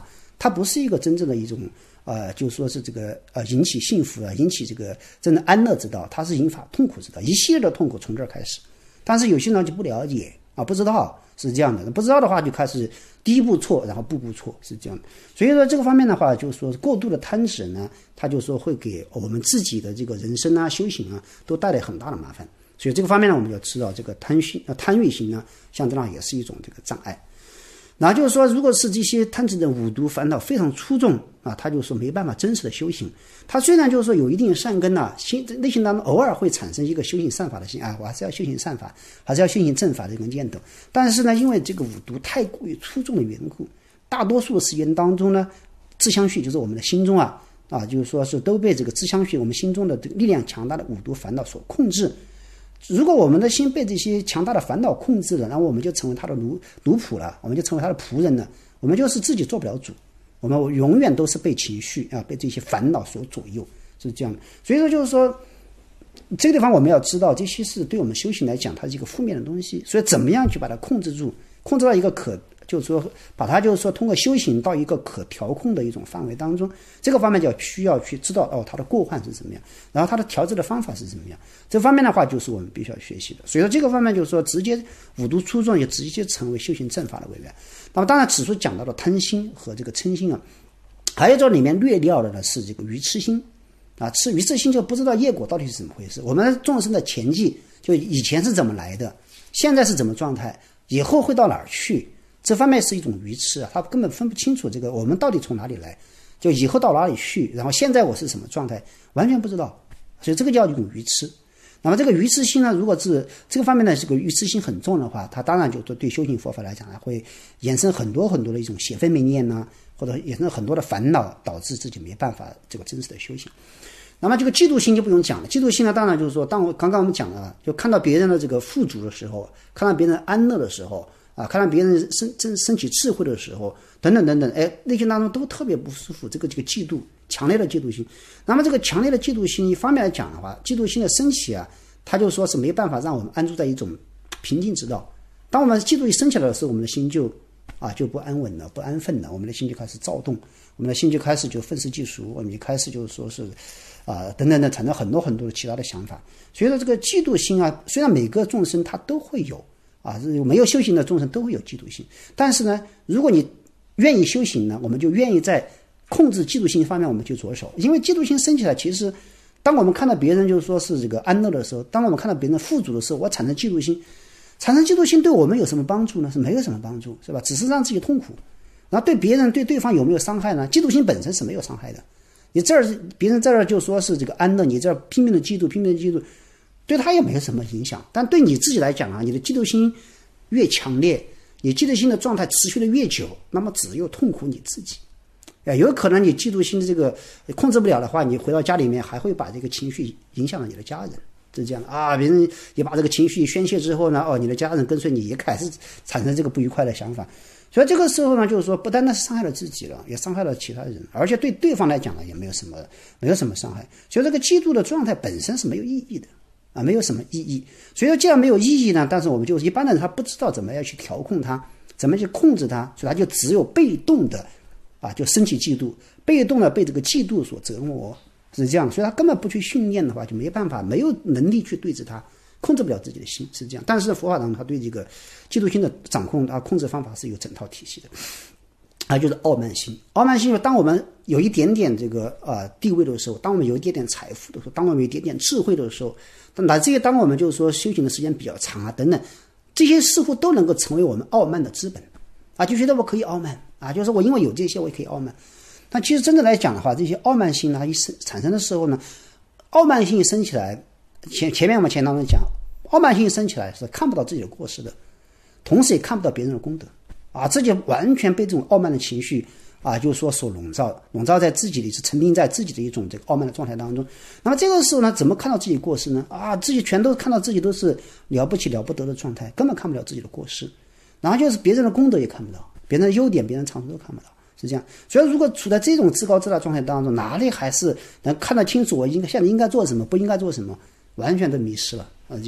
它不是一个真正的一种就说是这个引起幸福引起这个真的安乐之道，它是引发痛苦之道，一系列的痛苦从这儿开始。但是有些人就不了解不知道是这样的，不知道的话就开始第一步错，然后步步错，是这样的。所以说这个方面的话，就是说过度的贪执呢，它就说会给我们自己的这个人生修行都带来很大的麻烦。所以这个方面呢，我们要知道这个贪欲心呢，相对上也是一种这个障碍。然后就是说，如果是这些贪执的五毒烦恼非常出众他就说没办法真实的修行。他虽然就是说有一定善根内心当中偶尔会产生一个修行善法的心我还是要修行善法，还是要修行正法的这个念头。但是呢，因为这个五毒太过于出众的缘故，大多数的时间当中呢，自相续就是我们的心中就是说是都被这个自相续我们心中的这个力量强大的五毒烦恼所控制。如果我们的心被这些强大的烦恼控制了，然后我们就成为他的奴仆了，我们就成为他的仆人了，我们就是自己做不了主，我们永远都是被情绪被这些烦恼所左右，是这样的。所以说就是说这个地方我们要知道，这些是对我们修行来讲它是一个负面的东西，所以怎么样去把它控制住，控制到一个就是说把它就是说通过修行到一个可调控的一种范围当中，这个方面就需要去知道它的过患是怎么样，然后它的调制的方法是怎么样，这方面的话就是我们必须要学习的。所以说这个方面就是说直接五毒出众也直接成为修行正法的委员。那么当然此处讲到的贪心和这个嗔心还有这里面略掉的呢是这个愚痴心愚痴心就不知道业果到底是怎么回事，我们众生的前际就以前是怎么来的，现在是怎么状态，以后会到哪儿去，这方面是一种愚痴他根本分不清楚这个我们到底从哪里来，就以后到哪里去，然后现在我是什么状态，完全不知道，所以这个叫一种愚痴。那么这个愚痴心呢，如果是这个方面呢，这个愚痴心很重的话，它当然就对修行佛法来讲会衍生很多很多的一种邪分明念或者衍生很多的烦恼，导致自己没办法这个真实的修行。那么这个嫉妒心就不用讲了，嫉妒心呢，当然就是说，刚刚我们讲了，就看到别人的这个富足的时候，看到别人安乐的时候看到别人升起智慧的时候，等等等等，内心当中都特别不舒服，这个嫉妒，强烈的嫉妒心。那么这个强烈的嫉妒心，一方面来讲的话，嫉妒心的升起它就说是没办法让我们安住在一种平静之道。当我们嫉妒一升起来的时候，我们的心就不安稳了，不安分了，我们的心就开始躁动，我们的心就开始就愤世嫉俗，我们就开始就是说是等等的产生很多很多的其他的想法。所以说这个嫉妒心虽然每个众生他都会有没有修行的众生都会有嫉妒心，但是呢，如果你愿意修行呢，我们就愿意在控制嫉妒心方面我们去着手。因为嫉妒心升起来，其实当我们看到别人就是说是这个安乐的时候，当我们看到别人富足的时候，我产生嫉妒心对我们有什么帮助呢？是没有什么帮助，是吧？只是让自己痛苦。然后对别人对对方有没有伤害呢？嫉妒心本身是没有伤害的。你别人这儿就说是这个安乐，你这儿拼命的嫉妒，对他也没有什么影响。但对你自己来讲你的嫉妒心越强烈，你嫉妒心的状态持续的越久，那么只有痛苦你自己。有可能你嫉妒心的这个控制不了的话，你回到家里面还会把这个情绪影响到你的家人，是这样的别人也把这个情绪宣泄之后呢，你的家人跟随你也开始产生这个不愉快的想法。所以这个时候呢，就是说不单单是伤害了自己了，也伤害了其他人，而且对对方来讲呢也没有什么伤害。所以这个嫉妒的状态本身是没有意义的没有什么意义。所以说既然没有意义呢，但是我们就是一般人他不知道怎么样去调控它，怎么去控制它，所以他就只有被动的就升起嫉妒，被动的被这个嫉妒所折磨，是这样。所以他根本不去训练的话，就没办法，没有能力去对峙它，控制不了自己的心，是这样。但是佛法当中他对这个嫉妒心的掌控控制方法是有整套体系的就是傲慢心。傲慢心当我们有一点点这个地位的时候，当我们有一点点财富的时候，当我们有一点点智慧的时候，乃至于当我们就是说修行的时间比较长等等，这些似乎都能够成为我们傲慢的资本就觉得我可以傲慢就是我因为有这些我也可以傲慢。但其实真正来讲的话，这些傲慢心一产生的时候呢，傲慢心一升起来，前面我们当中讲，傲慢心一升起来是看不到自己的过失的，同时也看不到别人的功德自己完全被这种傲慢的情绪就是说所笼罩在自己的，是沉浸在自己的一种这个傲慢的状态当中。那么这个时候呢，怎么看到自己过失呢？自己全都看到自己都是了不起了不得的状态，根本看不了自己的过失。然后就是别人的功德也看不到，别人的优点别人长处都看不到，是这样。所以如果处在这种自高自大状态当中，哪里还是能看得清楚我现在应该做什么不应该做什么，完全都迷失了这样。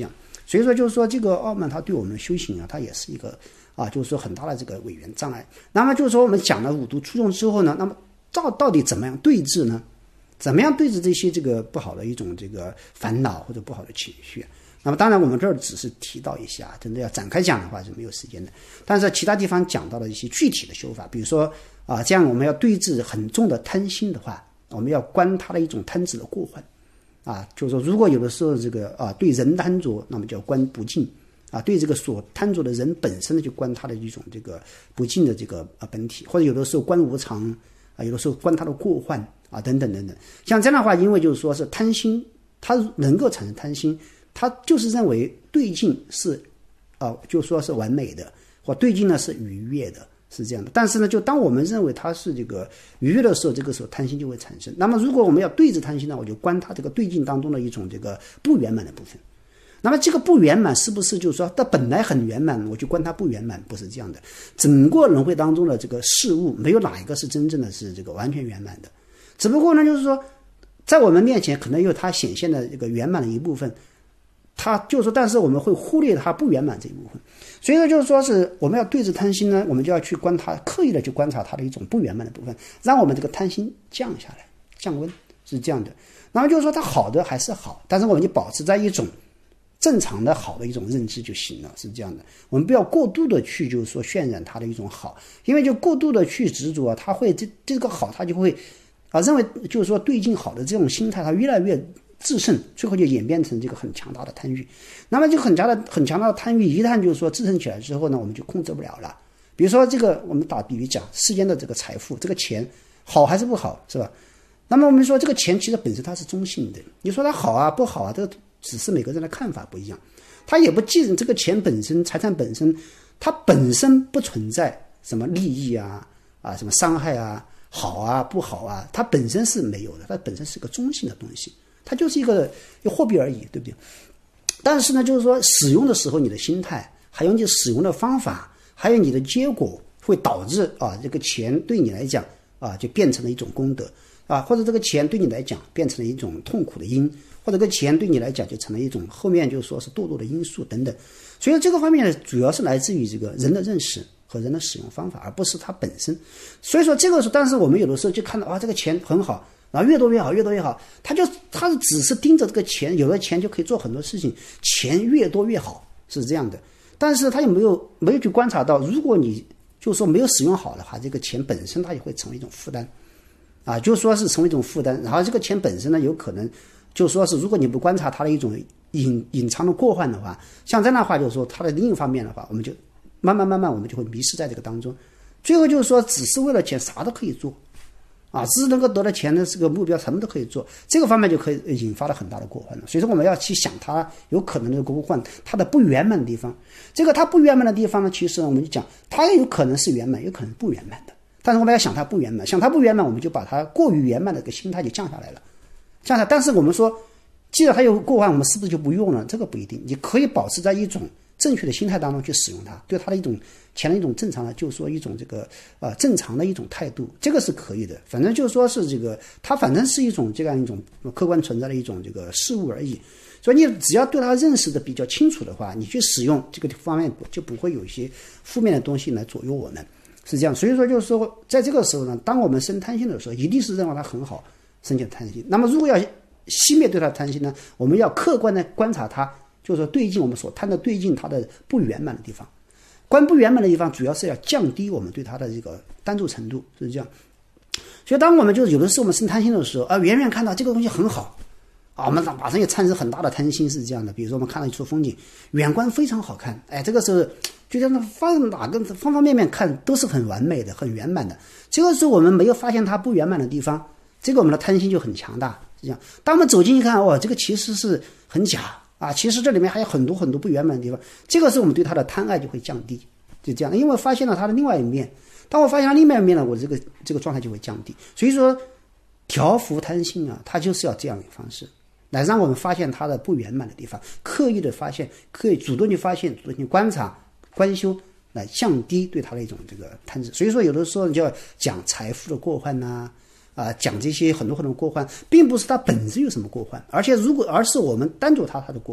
所以说就是说这个傲慢它对我们的修行啊，它也是一个就是说很大的这个违缘障碍。那么就是说我们讲了五毒出众之后呢，那么到底怎么样对治呢？怎么样对治这些这个不好的一种这个烦恼或者不好的情绪？那么当然我们这儿只是提到一下，真的要展开讲的话是没有时间的。但是其他地方讲到了一些具体的修法，比如说这样我们要对治很重的贪心的话，我们要观它的一种贪执的过患就是说如果有的时候这个对人贪着，那么就要观不净对这个所贪着的人本身就观他的一种这个不净的这个本体，或者有的时候观无常有的时候观他的过患等等等等。像这样的话，因为就是说是贪心，它能够产生贪心，他就是认为对境是就说是完美的，或对境呢是愉悦的，是这样的。但是呢，就当我们认为它是这个愉悦的时候，这个时候贪心就会产生。那么如果我们要对治贪心呢，我就观它这个对境当中的一种这个不圆满的部分。那么这个不圆满是不是就是说它本来很圆满，我就观它不圆满？不是这样的。整个轮回当中的这个事物，没有哪一个是真正的是这个完全圆满的。只不过呢，就是说在我们面前可能有它显现的这个圆满的一部分，它就是说，但是我们会忽略它不圆满这一部分。所以呢，就是说是我们要对治贪心呢，我们就要去观它，刻意的去观察它的一种不圆满的部分，让我们这个贪心降下来，降温，是这样的。那么就是说它好的还是好，但是我们就保持在一种正常的好的一种认知就行了，是这样的。我们不要过度的去就是说渲染它的一种好，因为就过度的去执着它会这个好它就会认为就是说对境好的这种心态，它越来越自胜，最后就演变成这个很强大的贪欲。那么就很强大的贪欲，一旦就是说自胜起来之后呢，我们就控制不了了。比如说这个，我们打比喻讲世间的这个财富，这个钱好还是不好，是吧？那么我们说这个钱其实本身它是中性的，你说它好不好这个只是每个人的看法不一样。它也不记得这个钱本身，财产本身，它本身不存在什么利益什么伤害好不好它本身是没有的，它本身是个中性的东西。它就是一个货币而已，对不对？但是呢，就是说使用的时候你的心态，还有你使用的方法，还有你的结果，会导致这个钱对你来讲就变成了一种功德或者这个钱对你来讲变成了一种痛苦的因，或者这个钱对你来讲就成了一种后面就是说是堕落的因素等等。所以这个方面呢，主要是来自于这个人的认识和人的使用方法，而不是它本身。所以说这个时候，但是我们有的时候就看到这个钱很好，然后越多越好，越多越好，他只是盯着这个钱，有了钱就可以做很多事情，钱越多越好，是这样的。但是他也没有去观察到，如果你就是说没有使用好的话，这个钱本身它也会成为一种负担就是说是成为一种负担。然后这个钱本身呢，有可能就是说是如果你不观察它的一种隐藏的过患的话，像这样的话就是说它的另一方面的话，我们就慢慢我们就会迷失在这个当中，最后就是说只是为了钱啥都可以做只是能够得到钱的这个目标，什么都可以做，这个方面就可以引发了很大的过患了。所以说我们要去想它有可能的过患，它的不圆满的地方。这个它不圆满的地方呢，其实我们就讲它有可能是圆满，有可能不圆满的。但是我们要想它不圆满，想它不圆满，我们就把它过于圆满的这个心态就降下来了，但是我们说，既然它有过患，我们是不是就不用了？这个不一定，你可以保持在一种正确的心态当中去使用它，对它的一种钱的一种正常的，就是说一种这个正常的一种态度，这个是可以的。反正就是说是这个，它反正是一种这样一种客观存在的一种这个事物而已。所以你只要对它认识的比较清楚的话，你去使用这个方面就不会有一些负面的东西来左右我们，是这样。所以说就是说，在这个时候呢，当我们生贪心的时候，一定是认为它很好，生起贪心。那么如果要熄灭对它的贪心呢，我们要客观的观察它。就是说对境，我们所贪的对境它的不圆满的地方，观不圆满的地方主要是要降低我们对它的这个担住程度，是这样。所以当我们就是有的时候我们生贪心的时候远远看到这个东西很好我们马上也产生很大的贪心，是这样的。比如说我们看到一处风景，远观非常好看，这个时候就像哪个方方面面看都是很完美的，很圆满的。这个时候我们没有发现它不圆满的地方，这个我们的贪心就很强大，是这样。当我们走近一看，这个其实是很假其实这里面还有很多很多不圆满的地方，这个时候我们对它的贪爱就会降低，就这样。因为发现了它的另外一面，当我发现它另外一面了，我这个状态就会降低。所以说调伏贪心它就是要这样的方式来让我们发现它的不圆满的地方，刻意的发现，可以主动去发现，主动去观察观修，来降低对它的一种这个贪执。所以说有的时候你就要讲财富的过患讲这些很多很多过患，并不是它本身有什么过患，而是我们单着它的过患，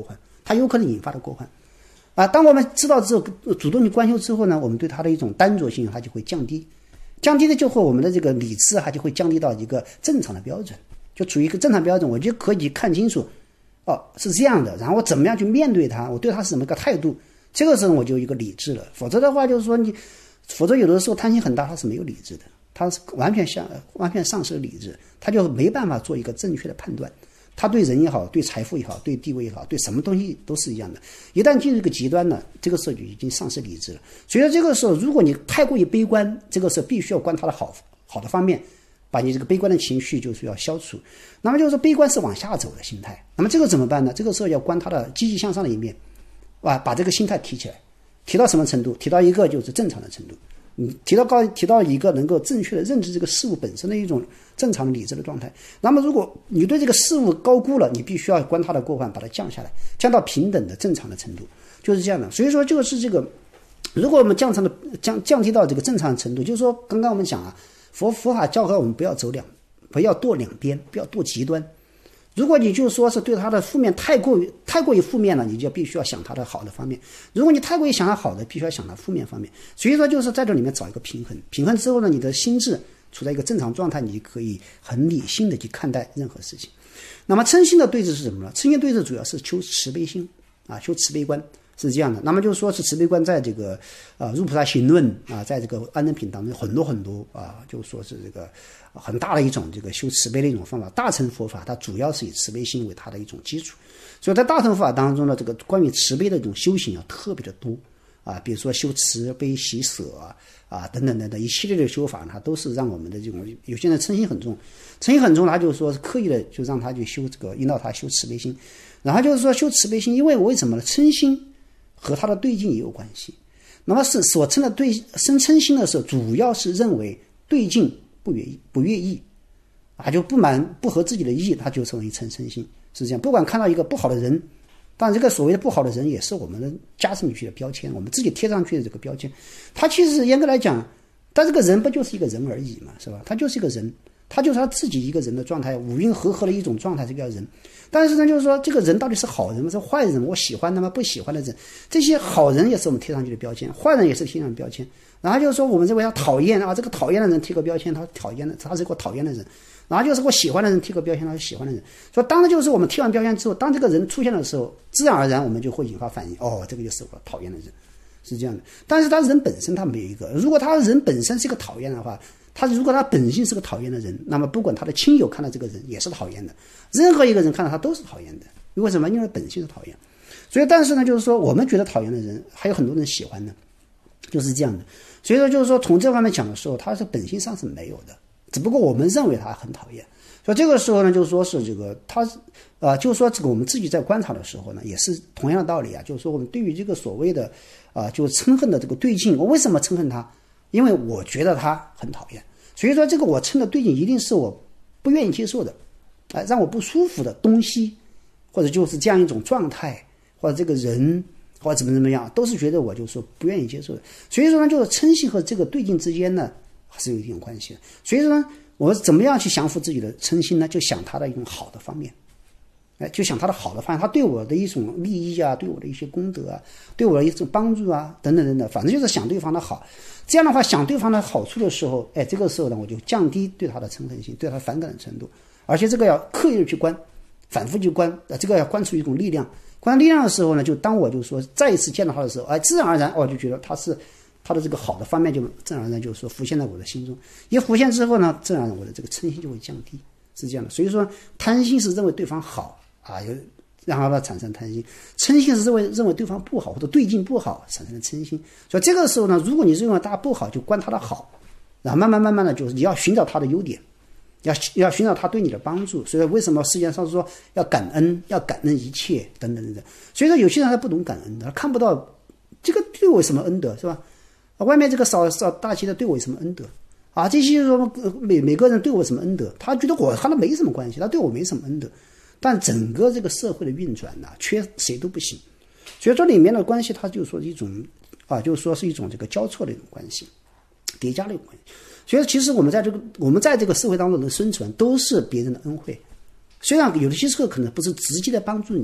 它有可能引发的过患。当我们知道之后，主动去关修之后呢，我们对它的一种单着性它就会降低，降低的就会我们的这个理智它就会降低到一个正常的标准，就处于一个正常标准，我就可以看清楚，是这样的，然后我怎么样去面对它，我对它是什么个态度，这个时候我就有一个理智了。否则的话就是说否则有的时候贪心很大，它是没有理智的，它是完全丧失理智，它就没办法做一个正确的判断。他对人也好，对财富也好，对地位也好，对什么东西都是一样的。一旦进入一个极端呢，这个时候就已经丧失理智了。所以说这个时候，如果你太过于悲观，这个时候必须要观它的好的方面，把你这个悲观的情绪就是要消除。那么就是说悲观是往下走的心态，那么这个怎么办呢？这个时候要观它的积极向上的一面，把这个心态提起来，提到什么程度？提到一个就是正常的程度。提到一个能够正确的认知这个事物本身的一种正常的理智的状态。那么如果你对这个事物高估了，你必须要观它的过患，把它降下来，降到平等的正常的程度，就是这样的。所以说就是这个，如果我们降低到这个正常的程度，就是说刚刚我们讲啊，佛法教诲我们不要堕两边，不要堕极端。如果你就说是对它的负面太过于负面了，你就必须要想它的好的方面；如果你太过于想它好的，必须要想它负面方面。所以说就是在这里面找一个平衡，平衡之后呢，你的心智处在一个正常状态，你可以很理性的去看待任何事情。那么嗔心的对峙是什么呢？嗔心对峙主要是修慈悲心修慈悲观，是这样的。那么就是说是慈悲观在这个入菩萨行论在这个安忍品当中很多就是说是这个很大的一种这个修慈悲的一种方法。大乘佛法它主要是以慈悲心为它的一种基础，所以在大乘佛法当中呢，这个关于慈悲的这种修行特别的多比如说修慈悲喜舍等等一系列的修法呢，它都是让我们的这种有些人嗔心很重，他就是说是刻意的就让他去修这个引导他修慈悲心，然后就是说修慈悲心，因为为什么呢？嗔心和他的对境也有关系。那么是所称的生嗔心的时候，主要是认为对境不悦意就不合自己的意，他就成为嗔心，是这样。不管看到一个不好的人，当然这个所谓的不好的人也是我们的加上去的标签，我们自己贴上去的这个标签。他其实严格来讲，但这个人不就是一个人而已嘛，是吧？他就是一个人，他就是他自己一个人的状态，五蕴和合的一种状态，这个叫人。但是呢，就是说这个人到底是好人吗？是坏人？我喜欢他吗？不喜欢的人，这些好人也是我们贴上去的标签，坏人也是贴上的标签。然后就是说我们认为他讨厌这个讨厌的人贴个标签，他是个讨厌的人。然后就是我喜欢的人贴个标签，他是喜欢的人。所以当然就是我们贴完标签之后，当这个人出现的时候，自然而然我们就会引发反应，这个就是我讨厌的人，是这样的。但是他人本身他没有一个，如果他人本身是个讨厌的话，如果他本性是个讨厌的人，那么不管他的亲友看到这个人也是讨厌的，任何一个人看到他都是讨厌的。为什么？因为本性是讨厌。所以但是呢，就是说我们觉得讨厌的人还有很多人喜欢的，就是这样的。所以说就是说从这方面讲的时候，他是本性上是没有的，只不过我们认为他很讨厌。所以这个时候呢，就是说是这个他就是说这个我们自己在观察的时候呢，也是同样的道理就是说我们对于这个所谓的就是嗔恨的这个对境，我为什么嗔恨他？因为我觉得他很讨厌，所以说这个我嗔的对境一定是我不愿意接受的让我不舒服的东西，或者就是这样一种状态，或者这个人，或者怎么样，都是觉得我就是说不愿意接受的。所以说呢，就是嗔心和这个对境之间呢还是有一定关系的。所以说呢，我怎么样去降服自己的嗔心呢？就想他的一种好的方面，就想他的好的方面，他对我的一种利益对我的一些功德对我的一种帮助等等等等，反正就是想对方的好。这样的话，想对方的好处的时候，这个时候呢，我就降低对他的嗔恨心，对他反感的程度，而且这个要刻意的去观，反复去观，这个要观出一种力量。观力量的时候呢，就当我就说再一次见到他的时候，自然而然我就觉得他的这个好的方面就自然而然就是说浮现在我的心中，一浮现之后呢，自然我的这个嗔心就会降低，是这样的。所以说贪心是认为对方好然后产生贪心，嗔心是认为对方不好或者对境不好产生的嗔心。所以这个时候呢，如果你认为他不好，就观他的好，然后慢慢的就是你要寻找他的优点，要寻找他对你的帮助。所以为什么世界上说要感恩一切等等等等。所以说有些人他不懂感恩的，他看不到这个对我有什么恩德，是吧？外面这个扫大街的对我有什么恩德这些说每个人对我有什么恩德，他觉得和他没什么关系，他对我没什么恩德。但整个这个社会的运转缺谁都不行。所以这里面的关系，它就说一种就是说是一种这个交错的一种关系，叠加的一种关系。所以其实我们在这个社会当中的生存，都是别人的恩惠。虽然有些时候可能不是直接的帮助你，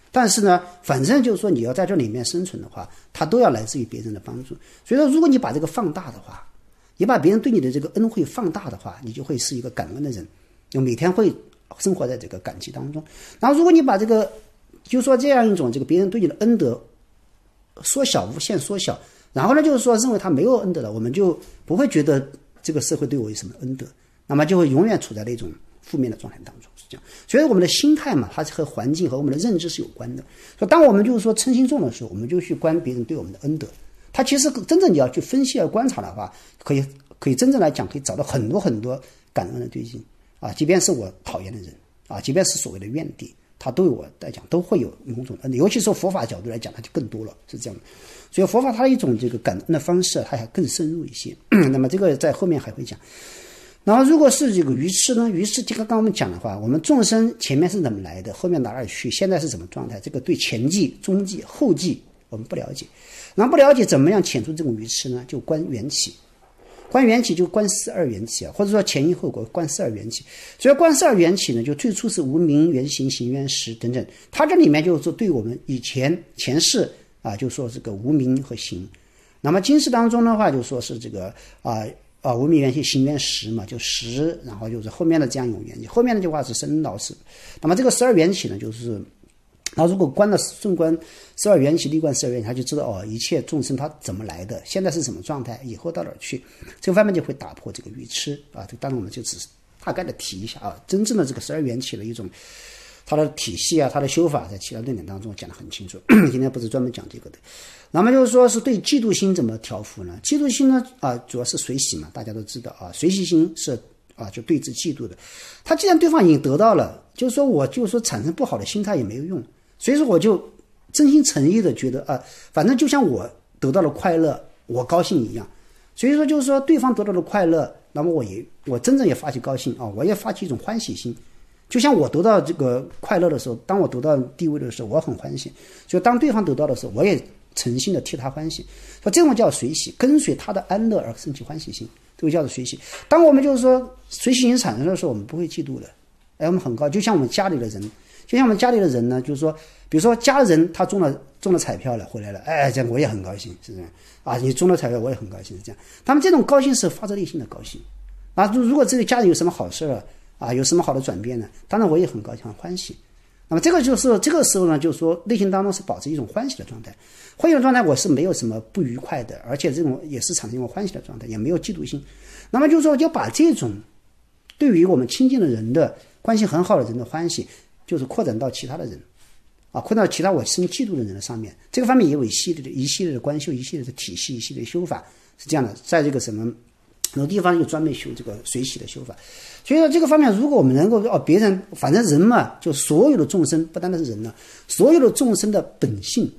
但是呢，反正就是说你要在这里面生存的话，它都要来自于别人的帮助。所以说，如果你把这个放大的话，你把别人对你的这个恩惠放大的话，你就会是一个感恩的人，就每天会生活在这个感激当中。然后，如果你把这个，就是说这样一种这个别人对你的恩德缩小，无限缩小，然后呢，就是说认为他没有恩德了，我们就不会觉得这个社会对我有什么恩德，那么就会永远处在那种负面的状态当中，是这样。所以我们的心态嘛，它是和环境和我们的认知是有关的。所以当我们就是说嗔心重的时候，我们就去观别人对我们的恩德。它其实真正你要去分析和观察的话，可以真正来讲，可以找到很多很多感恩的对象啊，即便是我讨厌的人啊，即便是所谓的怨敌，他对我来讲都会有某种恩德，尤其是佛法角度来讲，它就更多了，是这样的。所以佛法它的一种这个感恩的方式，它还更深入一些。那么这个在后面还会讲。然后如果是这个愚痴呢？愚痴就刚刚我们讲的话，我们众生前面是怎么来的，后面哪儿去，现在是什么状态？这个对前际、中际、后际我们不了解。然后不了解怎么样遣除这种愚痴呢？就观缘起。观缘起就观四二缘起啊，或者说前因后果观四二缘起。所以观四二缘起呢，就最初是无明、缘行、行缘识等等。它这里面就是说对我们以前世啊，就说这个无明和行。那么今世当中的话，就说是这个无明缘行行缘识嘛，就识，然后就是后面的这样一种缘起。后面的句话是生老死。那么这个十二缘起呢，就是他如果观了顺观十二缘起，立观十二缘起，他就知道一切众生他怎么来的，现在是什么状态，以后到哪儿去，这个方面就会打破这个愚痴啊。这当然我们就只是大概的提一下啊，真正的这个十二缘起的一种它的体系啊，它的修法在其他论点当中讲得很清楚。今天不是专门讲这个的。那么就是说是对嫉妒心怎么调伏呢？嫉妒心呢主要是随喜嘛，大家都知道啊，随喜心是就对治嫉妒的。他既然对方已经得到了，就是说我就是说产生不好的心态也没有用，所以说我就真心诚意的觉得反正就像我得到了快乐，我高兴一样。所以说就是说对方得到了快乐，那么我真正也发起高兴我也发起一种欢喜心。就像我得到这个快乐的时候，当我得到地位的时候，我很欢喜。所以当对方得到的时候，我也诚心的替他欢喜。说这种叫随喜，跟随他的安乐而升起欢喜心，这个叫做随喜。当我们就是说随喜心产生的时候，我们不会嫉妒的。我们很高，就像我们家里的人，呢，就是说，比如说家人他中了彩票了，回来了，这样我也很高兴，是这样你中了彩票，我也很高兴，是这样。他们这种高兴是发自内心的高兴。如果这个家人有什么好事了有什么好的转变呢？当然我也很高兴，很欢喜。那么这个就是这个时候呢，就是说内心当中是保持一种欢喜的状态。欢喜的状态我是没有什么不愉快的，而且这种也是产生一种欢喜的状态，也没有嫉妒心。那么就是说要把这种对于我们亲近的人的关系很好的人的欢喜，就是扩展到其他的人扩展到其他我生嫉妒的人的上面。这个方面也有一系列的观修，一系列的体系，一系列的修法是这样的。在这个有地方就专门修这个随喜的修法。所以说这个方面，如果我们能够别人反正人嘛，就所有的众生，不单单是人了，所有的众生的本性，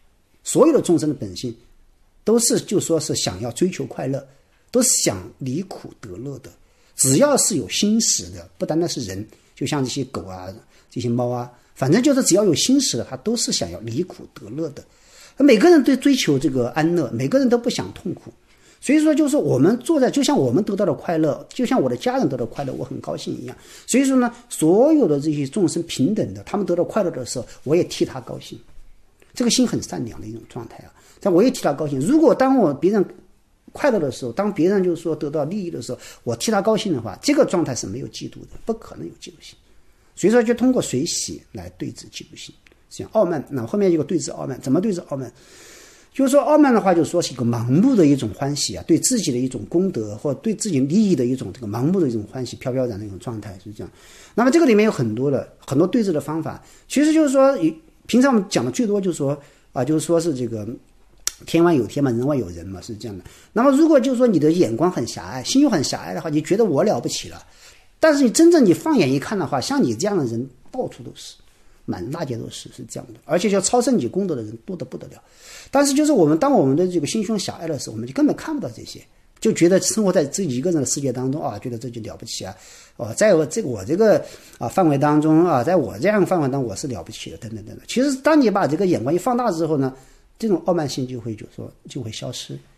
都是就说是想要追求快乐，都是想离苦得乐的。只要是有心识的，不单单是人，就像这些狗这些猫反正就是只要有心识的，它都是想要离苦得乐的。每个人都追求这个安乐，每个人都不想痛苦。所以说就是我们就像我们得到的快乐，就像我的家人得到快乐，我很高兴一样。所以说呢，所有的这些众生平等的，他们得到快乐的时候，我也替他高兴。这个心很善良的一种状态但我也替他高兴。如果当别人快乐的时候，当别人就是说得到利益的时候，我替他高兴的话，这个状态是没有嫉妒的，不可能有嫉妒心。所以说就通过随喜来对治嫉妒心。像傲慢，那后面有个对治傲慢，怎么对治傲慢？就是说傲慢的话，就是说是一个盲目的一种欢喜对自己的一种功德或对自己利益的一种这个盲目的一种欢喜，飘飘然的一种状态，是这样。那么这个里面有很多对治的方法，其实就是说平常我们讲的最多就是说就是说是这个天外有天嘛，人外有人嘛，是这样的。那么如果就是说你的眼光很狭隘，心又很狭隘的话，你觉得我了不起了，但是你真正你放眼一看的话，像你这样的人到处都是，满大街都是这样的，而且叫超胜己功德的人多得不得了。但是就是当我们的这个心胸狭隘的时候，我们就根本看不到这些，就觉得生活在自己一个人的世界当中觉得这就了不起在我这个范围当中在我这样的范围当中我是了不起的等等等等。其实当你把这个眼光一放大之后呢，这种傲慢性就会消失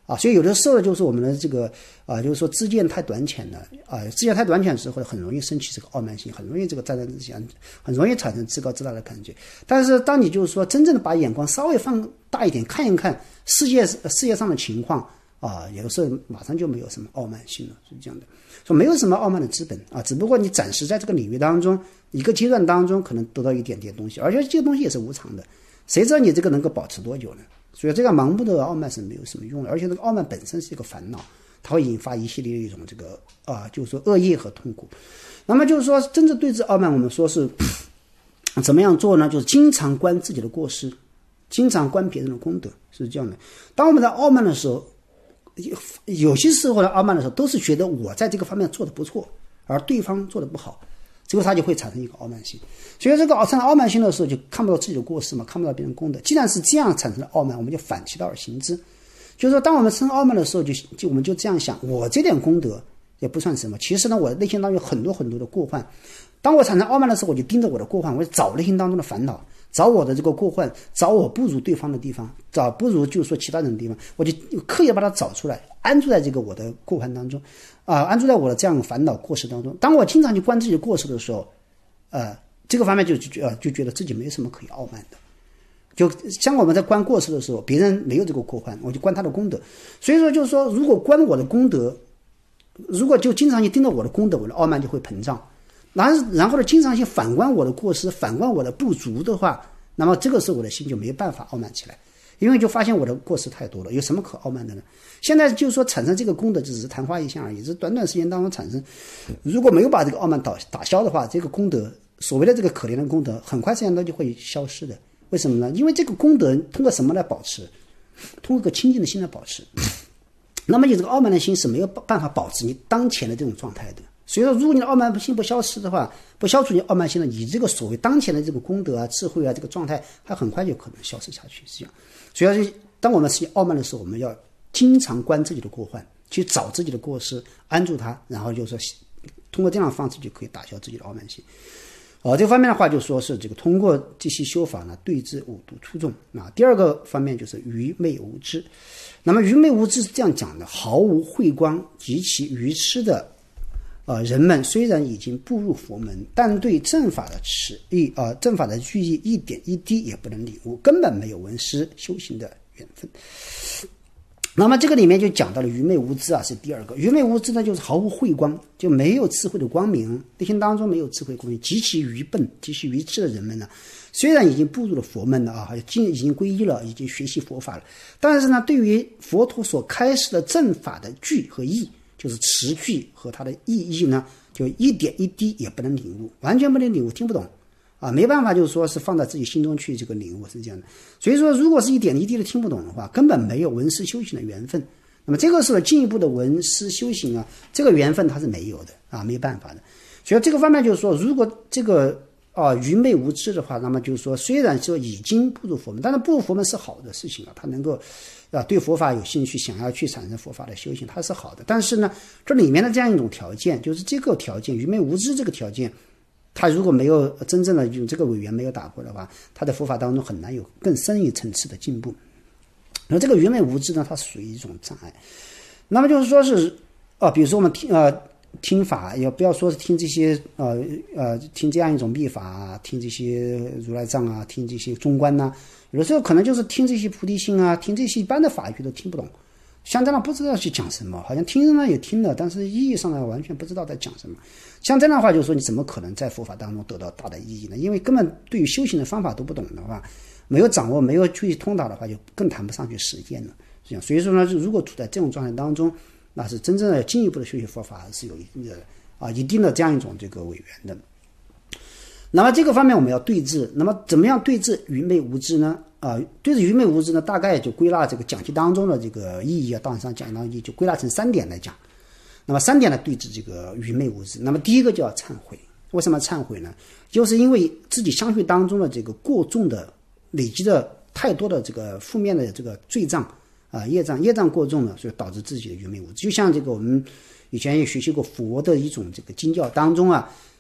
所以有的时候就是我们的这个就是说知见太短浅了知见太短浅的时候，很容易升起这个傲慢心，很容易这个沾沾自喜，很容易产生自高自大的感觉。但是当你就是说真正的把眼光稍微放大一点，看一看世界上的情况有的时候马上就没有什么傲慢心了，是这样的。说没有什么傲慢的资本只不过你暂时在这个领域当中一个阶段当中可能得到一点点东西，而且这个东西也是无常的，谁知道你这个能够保持多久呢？所以这个盲目的傲慢是没有什么用的，而且这个傲慢本身是一个烦恼，它会引发一系列的一种这个就是说恶业和痛苦。那么就是说真正对治傲慢，我们说是怎么样做呢？就是经常观自己的过失，经常观别人的功德，是这样的。当我们在傲慢的时候，有些时候的傲慢的时候都是觉得我在这个方面做的不错，而对方做的不好，这个他就会产生一个傲慢心。所以这个产生傲慢心的时候，就看不到自己的过失嘛，看不到别人功德。既然是这样产生的傲慢，我们就反其道而行之。就是说当我们生傲慢的时候，我们就这样想，我这点功德也不算什么，其实呢我内心当中有很多很多的过患。当我产生傲慢的时候，我就盯着我的过患，我就找内心当中的烦恼，找我的这个过患，找我不如对方的地方，找不如就是说其他人的地方，我就刻意把它找出来，安住在这个我的过患当中安住在我的这样烦恼过失当中。当我经常去观自己的过失的时候这个方面就觉得自己没有什么可以傲慢的。就像我们在观过失的时候，别人没有这个过患，我就观他的功德。所以说就是说，如果观我的功德，如果就经常去盯着我的功德，我的傲慢就会膨胀。然后呢，经常去反观我的过失，反观我的不足的话，那么这个时候我的心就没办法傲慢起来，因为就发现我的过失太多了，有什么可傲慢的呢？现在就是说产生这个功德只是昙花一现而已，是短短时间当中产生。如果没有把这个傲慢打消的话，这个功德所谓的这个可怜的功德，很快时间当中就会消失的。为什么呢？因为这个功德通过什么来保持？通过一个清净的心来保持。那么你这个傲慢的心是没有办法保持你当前的这种状态的。所以说，如果你的傲慢心不消失的话，不消除你傲慢心呢，你这个所谓当前的这个功德智慧这个状态，它很快就可能消失下去，是这样。所以当我们是傲慢的时候，我们要经常观自己的过患，去找自己的过失，安住它，然后就是说通过这样的方式就可以打消自己的傲慢心。这方面的话就说是这个通过这些修法呢，对治五毒出众第二个方面就是愚昧无知。那么愚昧无知是这样讲的：毫无慧光极其愚痴的人们虽然已经步入佛门，但对正法的正法的句意一点一滴也不能领悟，根本没有闻思修行的缘分。那么这个里面就讲到了愚昧无知是第二个。愚昧无知呢，就是毫无慧光，就没有智慧的光明，内心当中没有智慧光明，极其愚笨、极其愚痴的人们呢，虽然已经步入了佛门了已经皈依了，已经学习佛法了，但是呢，对于佛陀所开示的正法的句和义，就是词句和它的意义呢，就一点一滴也不能领悟，完全不能领悟，听不懂没办法，就是说是放在自己心中去这个领悟，是这样的。所以说，如果是一点一滴的听不懂的话，根本没有闻思修行的缘分。那么这个时候进一步的闻思修行这个缘分它是没有的没办法的。所以这个方面就是说，如果这个愚昧无知的话，那么就是说，虽然说已经步入佛门，但是步入佛门是好的事情他能够对佛法有兴趣，想要去产生佛法的修行，它是好的。但是呢，这里面的这样一种条件，就是这个条件愚昧无知这个条件，他如果没有真正的用这个违缘没有打破的话，他在佛法当中很难有更深一层次的进步。而这个愚昧无知呢，它属于一种障碍。那么就是说是比如说我们听法，也不要说是听这些听这样一种密法听这些如来藏听这些中观有的时候可能就是听这些菩提心听这些一般的法语都听不懂，像这样不知道去讲什么，好像听呢也听了，但是意义上呢完全不知道在讲什么。像这样的话，就是说你怎么可能在佛法当中得到大的意义呢？因为根本对于修行的方法都不懂的话，没有掌握，没有去通达的话，就更谈不上去实践了。这样，所以说呢，如果处在这种状态当中，那是真正的进一步的修习佛法是有一定的这样一种这个违缘的。那么这个方面我们要对治，那么怎么样对治愚昧无知呢？对治愚昧无知呢，大概就归纳这个讲题当中的这个意义道理上讲到意义就归纳成3点来讲。那么3点来对治这个愚昧无知。那么第一个叫忏悔。为什么忏悔呢？就是因为自己相续当中的这个过重的累积的太多的这个负面的这个罪障业障过重了，所以导致自己的愚昧无知。就像这个我们以前也学习过佛的一种这个经教当中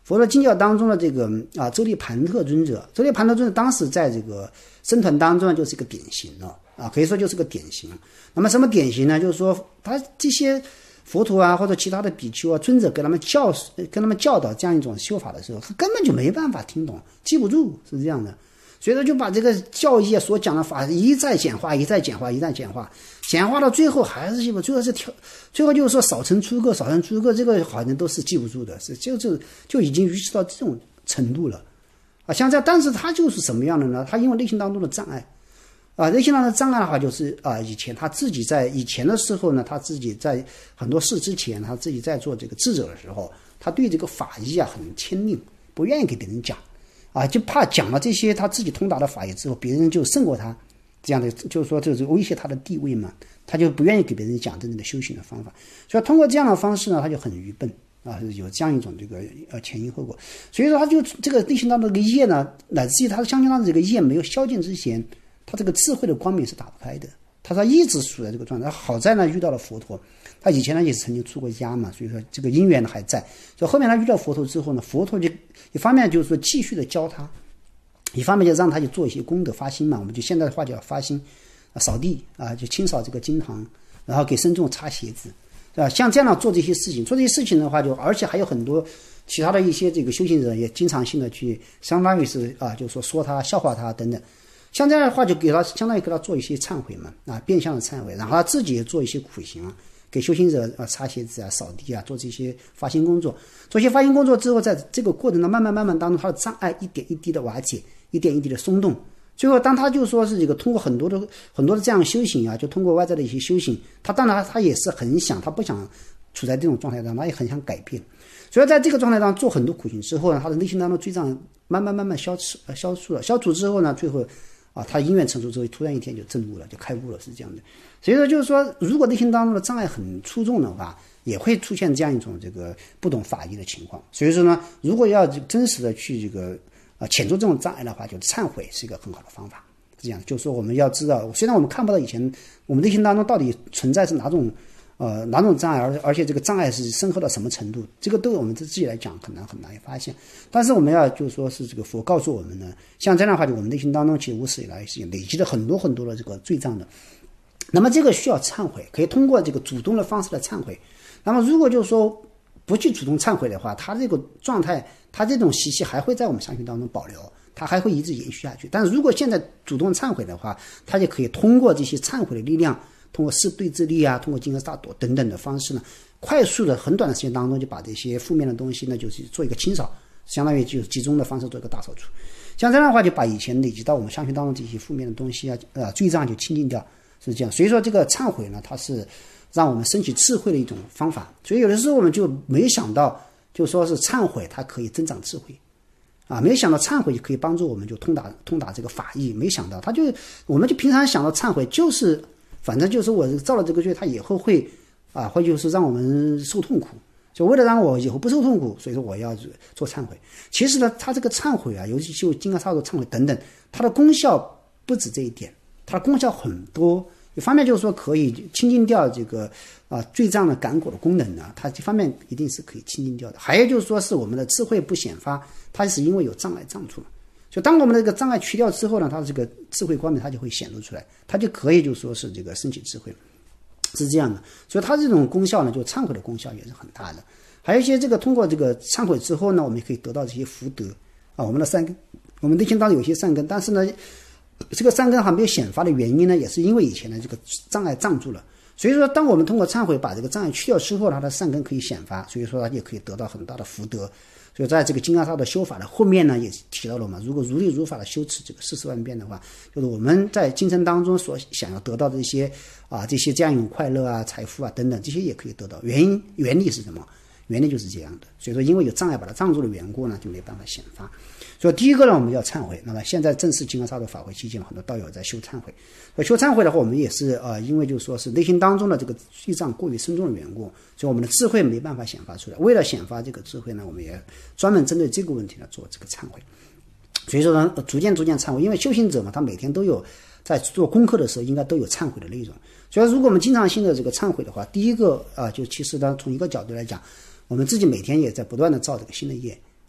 佛陀经教当中的这个周利盘特尊者，周利盘特尊者当时在这个僧团当中就是一个典型了可以说就是个典型。那么什么典型呢？就是说他这些佛陀或者其他的比丘尊者跟他们教导这样一种修法的时候，他根本就没办法听懂，记不住，是这样的。所以说就把这个教义所讲的法一再简化，简化到最后还是最后就是说少成出个，这个好像都是记不住的，就已经愚痴到这种程度了像这样。但是他就是什么样的呢？他因为内心当中的障碍内心当中的障碍的话，就是以前他自己在以前的时候呢，他自己在很多事之前，他自己在做这个智者的时候，他对这个法义很谦吝，不愿意给别人讲就怕讲了这些他自己通达的法义之后，别人就胜过他，这样的就是说就是威胁他的地位嘛，他就不愿意给别人讲真正的修行的方法。所以通过这样的方式呢，他就很愚笨有这样一种这个前因后果。所以说他就这个内心当中这个业呢，乃至于他相信他的这个业没有消尽之前，他这个智慧的光明是打不开的。他一直处在这个状态。好在呢遇到了佛陀，他以前呢也是曾经出过家嘛，所以说这个因缘呢还在。所以后面他遇到佛陀之后呢，佛陀就一方面就是说继续的教他，一方面就让他去做一些功德发心嘛，我们就现在的话叫发心扫地就清扫这个经堂，然后给僧众擦鞋子，是吧？像这样的做这些事情的话，而且还有很多其他的一些这个修行人也经常性的去相当于是就是说他笑话他等等。像这样的话就相当于给他做一些忏悔嘛变相的忏悔，然后他自己也做一些苦行给修行者擦鞋子扫地做这些发心工作。做一些发心工作之后，在这个过程中慢慢当中，他的障碍一点一滴的瓦解，一点一滴的松动。最后当他就说是这个通过很多的这样修行就通过外在的一些修行，他当然他也是很想，他不想处在这种状态当中，他也很想改变。所以在这个状态当中做很多苦行之后呢，他的内心当中罪障慢慢消除了。消除之后呢，最后他因缘成熟之后，突然一天就证悟了，就开悟了，是这样的。所以说就是说，如果内心当中的障碍很出众的话，也会出现这样一种这个不懂法义的情况。所以说呢，如果要真实的去这个遣除这种障碍的话，就忏悔是一个很好的方法。是这样，就是说我们要知道，虽然我们看不到以前我们内心当中到底存在是哪种障碍，而且这个障碍是深刻到什么程度，这个对我们自己来讲很难发现。但是我们要就是说是这个佛告诉我们呢，像这样的话，就我们内心当中其实无始以来是累积了很多的这个罪障的。那么这个需要忏悔，可以通过这个主动的方式来忏悔。那么如果就是说不去主动忏悔的话，他这个状态，他这种习气还会在我们相续当中保留，他还会一直延续下去。但是如果现在主动忏悔的话，他就可以通过这些忏悔的力量，通过四对治力通过金刚萨埵等等的方式呢，快速的很短的时间当中就把这些负面的东西呢，就是做一个清扫，相当于就集中的方式做一个大扫除。像这样的话，就把以前累积到我们相续当中这些负面的东西罪障就清净掉，是这样。所以说这个忏悔呢，它是让我们升起智慧的一种方法。所以有的时候我们就没想到，就说是忏悔它可以增长智慧没想到忏悔可以帮助我们就通达这个法义，没想到我们就平常想到忏悔就是反正就是我造了这个罪，他以后会就是让我们受痛苦，就为了让我以后不受痛苦，所以说我要做忏悔。其实呢，他这个忏悔尤其就金刚萨埵忏悔等等，它的功效不止这一点，它的功效很多。一方面就是说可以清净掉这个罪障的感果的功能呢，它这方面一定是可以清净掉的。还有就是说是我们的智慧不显发，它是因为有障碍障住了。就当我们的这个障碍去掉之后呢，它这个智慧光明它就会显露出来，它就可以就说是这个升起智慧，是这样的。所以它这种功效呢，就忏悔的功效也是很大的。还有一些这个通过这个忏悔之后呢，我们也可以得到这些福德我们的善根，我们内心当中有些善根，但是呢这个善根还没有显发的原因呢，也是因为以前的这个障碍障住了。所以说当我们通过忏悔把这个障碍去掉之后，它的善根可以显发，所以说它也可以得到很大的福德。所以在这个金刚萨的修法的后面呢，也提到了嘛，如果如理如法的修持这个40万遍的话，就是我们在今生当中所想要得到的一些这些这样一种快乐财富等等，这些也可以得到。原理是什么？原理就是这样的。所以说因为有障碍把它障住的缘故呢，就没办法显发。所以第一个呢，我们要忏悔。那么现在正是金刚萨埵法会期间，很多道友在修忏悔。修忏悔的话，我们也是因为就是说是内心当中的这个罪障过于深重的缘故，所以我们的智慧没办法显发出来。为了显发这个智慧呢，我们也专门针对这个问题呢做这个忏悔。所以说呢，逐渐忏悔，因为修行者嘛，他每天都有在做功课的时候，应该都有忏悔的内容。所以如果我们经常性的这个忏悔的话，第一个就其实呢，从一个角度来讲，我们自己每天也在不断的造这个新的业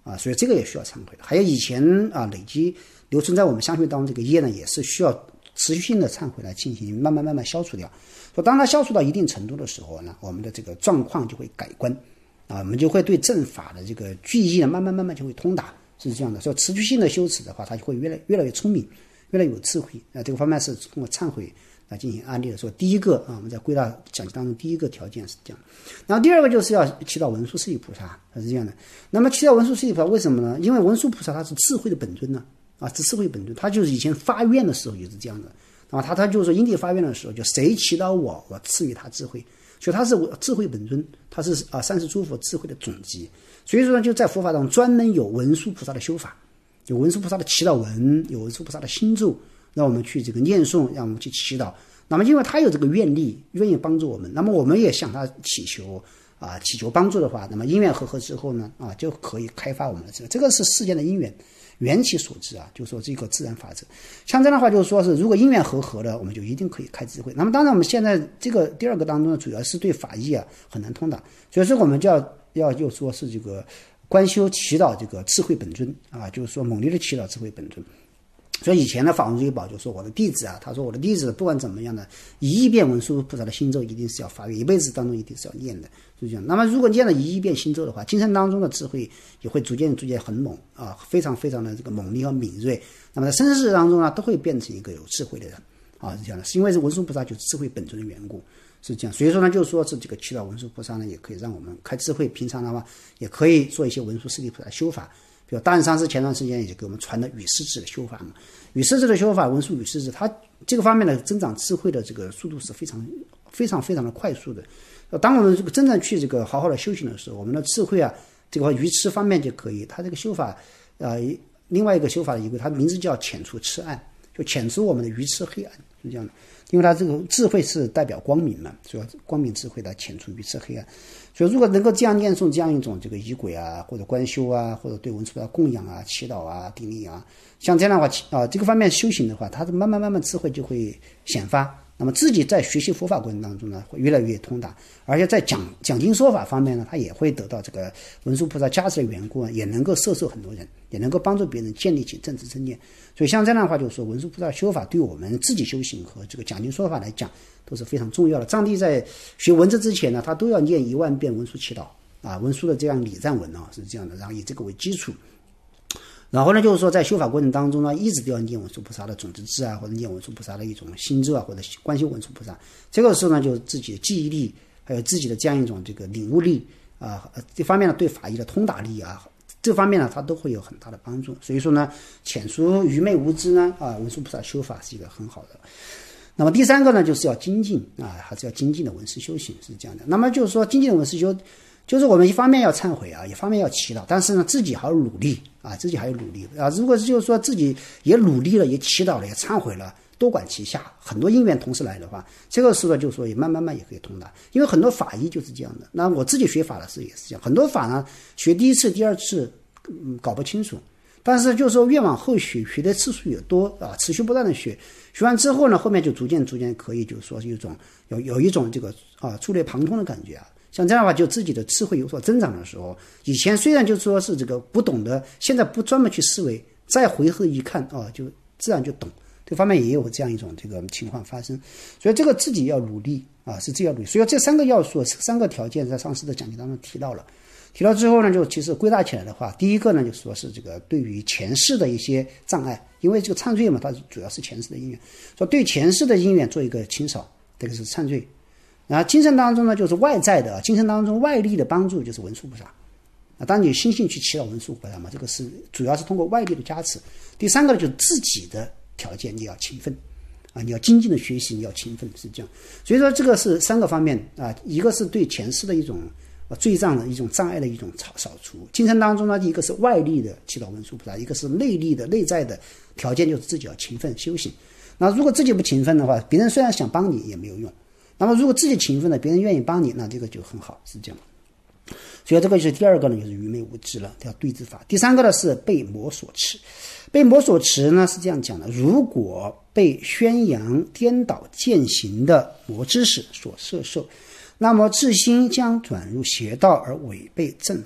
啊，所以这个也需要忏悔的。还有以前啊累积留存在我们相续当中这个业呢，也是需要持续性的忏悔来进行慢慢消除掉。说当它消除到一定程度的时候呢，我们的这个状况就会改观啊，我们就会对正法的这个句意呢慢慢就会通达，是这样的。所以持续性的修持的话，它就会越来越聪明，越来越有智慧啊。这个方面是通过忏悔来进行安利的。说第一个啊，我们在归纳讲当中第一个条件是这样，然后第二个就是要祈祷文殊师利菩萨，是这样的。那么祈祷文殊师利菩萨为什么呢？因为文殊菩萨他是智慧的本尊呢，啊，是智慧本尊，他就是以前发愿的时候也是这样的。啊，他就是说因地发愿的时候，就谁祈祷我，我赐予他智慧，所以他是智慧本尊，他是三世诸佛智慧的总集。所以说呢，就在佛法中专门有文殊菩萨的修法，有文殊菩萨的祈祷文，有文殊菩萨的心咒，让我们去这个念诵，让我们去祈祷。那么因为他有这个愿力，愿意帮助我们，那么我们也向他祈求帮助的话，那么因缘和合之后呢，就可以开发我们的这个是世间的因缘。缘起所致啊，就是说这个自然法则。像这样的话，就是说是如果因缘合了，我们就一定可以开智慧。那么当然，我们现在这个第二个当中呢，主要是对法义很难通达，所以说我们就要就说是这个观修祈祷这个智慧本尊啊，就是说猛烈的祈祷智慧本尊。所以以前的法王瑞宝就说我的弟子他说我的弟子不管怎么样的1亿遍文殊菩萨的心咒一定是要发愿，一辈子当中一定是要念的，是这样。那么如果念了1亿遍心咒的话，今生当中的智慧也会逐渐很猛啊，非常的这个猛力和敏锐。那么在生世当中呢，都会变成一个有智慧的人啊，是这样的。是因为是文殊菩萨就是智慧本尊的缘故，是这样。所以说呢，就是说是这个祈祷文殊菩萨呢，也可以让我们开智慧。平常的话，也可以做一些文殊师利菩萨修法。比如大人上师前段时间也就给我们传的语师制的修法嘛，语师制的修法，文殊语师制，它这个方面的增长智慧的这个速度是非常的快速的。当我们这个真正去这个好好的修行的时候，我们的智慧这个愚痴方面就可以。它这个修法另外一个修法的一个，它名字叫遣除痴暗，就遣除我们的愚痴黑暗，是这样的。因为它这个智慧是代表光明嘛，所以光明智慧来遣除愚痴黑暗。所以如果能够这样念诵这样一种这个仪轨或者观修或者对文殊菩萨供养祈祷顶礼像这样的话这个方面修行的话，它慢慢智慧就会显发。那么自己在学习佛法过程当中呢，会越来越通达，而且在讲经说法方面呢，他也会得到这个文殊菩萨加持的缘故，也能够摄受很多人，也能够帮助别人建立起正知正念。所以像这样的话，就是说文殊菩萨修法对我们自己修行和这个讲经说法来讲都是非常重要的。藏地在学文字之前呢，他都要念1万遍文殊祈祷文殊的这样礼赞文是这样的，然后以这个为基础。然后呢，就是说在修法过程当中呢，一直都要念文殊菩萨的种子字或者念文殊菩萨的一种心咒或者观修文殊菩萨。这个时候呢，就自己的记忆力，还有自己的这样一种这个领悟力这方面呢，对法义的通达力这方面呢，它都会有很大的帮助。所以说呢，遣除愚昧无知呢文殊菩萨修法是一个很好的。那么第三个呢，就是要精进还是要精进的文思修行，是这样的。那么就是说精进的文思修，就是我们一方面要忏悔一方面要祈祷，但是呢自己还要努力如果就是说自己也努力了，也祈祷了，也忏悔了，多管齐下，很多因缘同时来的话，这个时候就是说也慢慢也可以通达。因为很多法医就是这样的。那我自己学法的时候也是这样，很多法呢学第一次第二次搞不清楚，但是就是说越往后学的次数也多持续不断的学完之后呢，后面就逐渐可以就是说有一种这个触类旁通的感觉像这样的话，就自己的智慧有所增长的时候，以前虽然就说是这个不懂的，现在不专门去思维，再回头一看就自然就懂。这方面也有这样一种这个情况发生，所以这个自己要努力是自己要努力。所以这3个要素，3个条件在上师的讲解当中提到了。提到之后呢，就其实归纳起来的话，第一个呢，就说是这个对于前世的一些障碍，因为这个忏罪嘛，它主要是前世的因缘，说对前世的因缘做一个清扫，这个是忏罪。然后精神当中呢，就是外在的精神当中外力的帮助，就是文殊菩萨当你心性去祈祷文殊菩萨嘛，这个是主要是通过外力的加持。第三个呢，就是自己的条件，你要勤奋你要精进的学习，你要勤奋，是这样。所以说这个是3个方面一个是对前世的一种罪障的一种障碍的一种扫除。精神当中呢，一个是外力的祈祷文殊菩萨，一个是内力的内在的条件，就是自己要勤奋修行。那如果自己不勤奋的话，别人虽然想帮你也没有用。那么如果自己勤奋了，别人愿意帮你，那这个就很好，是这样。所以这个就是第二个呢，就是愚昧无知了，叫对治法。第三个呢是被魔所持。被魔所持呢是这样讲的：如果被宣扬颠倒践行的魔知识所摄受，那么自心将转入邪道而违背正法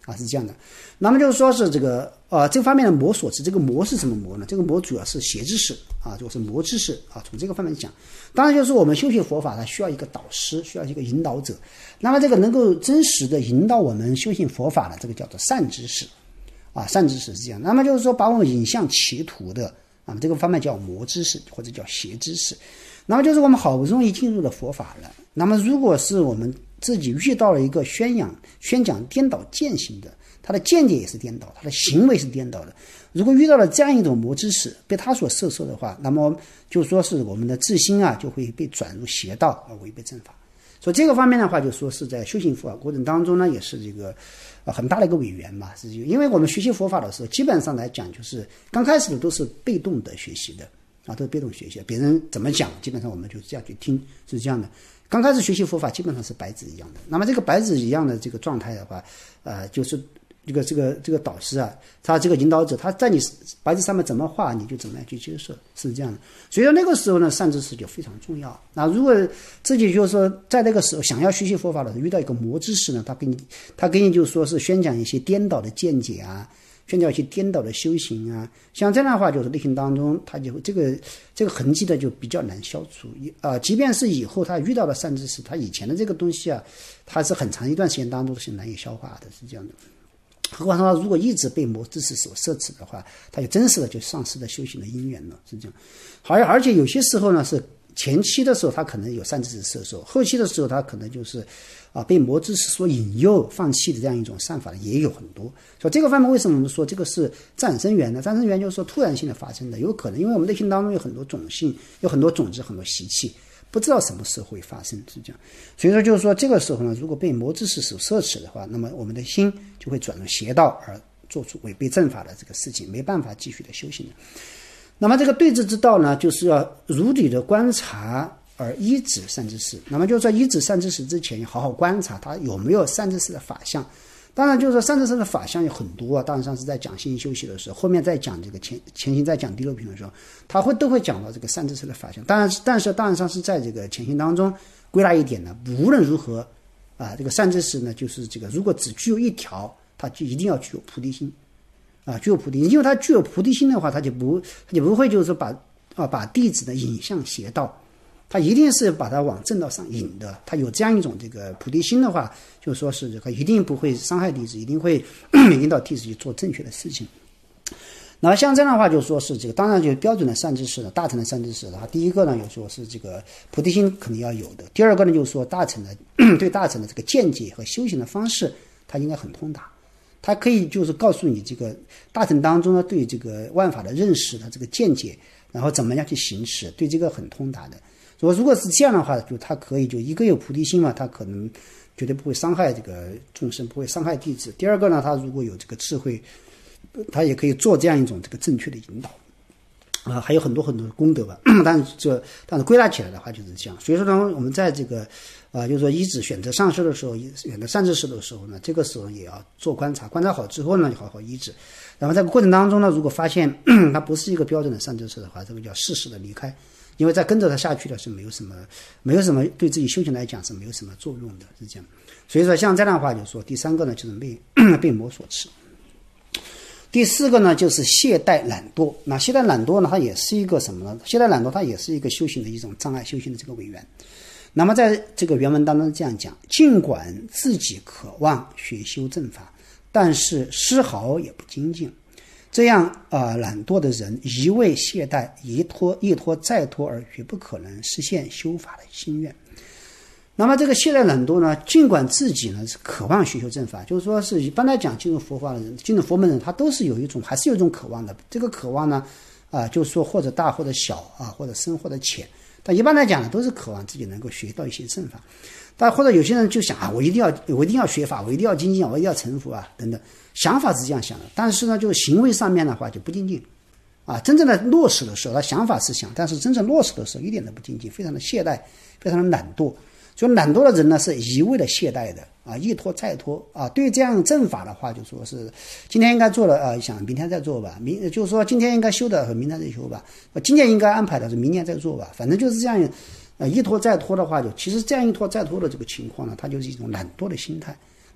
是这样的。那么就是说是这个这方面的魔所持，这个魔是什么魔呢？这个魔主要是邪知识就是魔知识从这个方面讲，当然就是我们修行佛法，它需要一个导师，需要一个引导者。那么这个能够真实的引导我们修行佛法的，这个叫做善知识善知识是这样。那么就是说把我们引向歧途的这个方面叫魔知识或者叫邪知识。那么就是我们好不容易进入了佛法了，那么如果是我们自己遇到了一个宣讲颠倒见行的，他的见解也是颠倒，他的行为是颠倒的，如果遇到了这样一种魔知识被他所摄受的话，那么就说是我们的自心就会被转入邪道而违背正法。所以这个方面的话，就说是在修行佛法过程当中呢，也是这个很大的一个违缘嘛。是因为我们学习佛法的时候，基本上来讲就是刚开始的都是被动的学习的都是被动学习，别人怎么讲基本上我们就这样去听，是这样的。刚开始学习佛法基本上是白纸一样的，那么这个白纸一样的这个状态的话就是这个导师他这个引导者，他在你白纸上面怎么画，你就怎么样去接受，是这样的。所以说那个时候呢，善知识就非常重要。那如果自己就是说在那个时候想要学习佛法的时候，遇到一个魔知识呢，他给你就说是宣讲一些颠倒的见解宣讲一些颠倒的修行像这样的话，就是内心当中他就这个痕迹的就比较难消除即便是以后他遇到了善知识，他以前的这个东西他是很长一段时间当中是难以消化的，是这样的。何况他如果一直被魔知识所摄持的话，他就真实的就丧失了修行的因缘了，是这样。而且有些时候呢，是前期的时候他可能有善知识摄受，后期的时候他可能就是被魔知识所引诱放弃的这样一种善法的也有很多。所以这个方面为什么我们说这个是暂生缘呢？暂生缘就是说突然性的发生的，有可能因为我们内心当中有很多种性，有很多种子，很多习气，不知道什么时候会发生，是这样。所以说就是说这个时候呢，如果被魔知识所摄持的话，那么我们的心就会转入邪道而做出违背正法的这个事情，没办法继续的修行的。那么这个对治之道呢，就是要如理的观察而依止善知识。那么就是说依止善知识之前，要好好观察他有没有善知识的法相。当然就是说善知识的法相有很多当然上是在讲心修习的时候，后面再讲这个前行在讲第六品的时候，他都会讲到这个善知识的法相。但是当然上是在这个前行当中归纳一点呢，无论如何这个善知识呢，就是这个如果只具有一条，他就一定要具有菩提心具有菩提心。因为他具有菩提心的话，他就不会就是说把弟子呢引向邪道，他一定是把他往正道上引的。他有这样一种这个菩提心的话，就说是这个一定不会伤害弟子，一定会引导弟子去做正确的事情。那么像这样的话，就说是这个，当然就标准的善知识的大乘的善知识的话，第一个呢，就说是这个菩提心肯定要有的。第二个呢，就是说对大乘的这个见解和修行的方式，他应该很通达。他可以就是告诉你这个大乘当中呢，对这个万法的认识的这个见解，然后怎么样去行持，对这个很通达的。如果是这样的话，就他可以就一个有菩提心嘛，他可能绝对不会伤害这个众生，不会伤害弟子。第二个呢，他如果有这个智慧，他也可以做这样一种这个正确的引导还有很多很多的功德吧。但是归纳起来的话就是这样。所以说呢，我们在这个就是说依止选择上师的时候，选择善知识的时候呢，这个时候也要做观察，观察好之后呢，就好好依止。然后在过程当中呢，如果发现他不是一个标准的善知识的话，这个叫适时的离开。因为再跟着他下去的是没有什么对自己修行来讲是没有什么作用的，是这样。所以说像这样的话，就是说第三个呢，就是被魔所持。第四个呢，就是懈怠懒惰。那懈怠懒惰呢，它也是一个什么呢？懈怠懒惰它也是一个修行的一种障碍，修行的这个违缘。那么在这个原文当中这样讲，尽管自己渴望学修正法，但是丝毫也不精进。这样懒惰的人一味懈怠，一拖再拖，而绝不可能实现修法的心愿。那么这个懈怠懒惰呢，尽管自己呢是渴望学修正法，就是说是一般来讲进入佛法的人，进入佛门人，他都是还是有一种渴望的。这个渴望呢就是说或者大或者小或者深或者浅，但一般来讲呢，都是渴望自己能够学到一些正法。但或者有些人就想我一定要学法，我一定要精进，我一定要成佛等等，想法是这样想的。但是呢，就是行为上面的话就不精进真正的落实的时候，他想法是想，但是真正落实的时候一点都不精进，非常的懈怠，非常的懒惰。所以懒惰的人呢，是一味的懈怠的一拖再拖对这样正法的话，就说是今天应该做了想明天再做吧，就是说今天应该修的明天再修吧，今年应该安排的是明年再做吧，反正就是这样一拖再拖的话，就其实这样一拖再拖的这个情况呢，它就是一种懒惰的心态。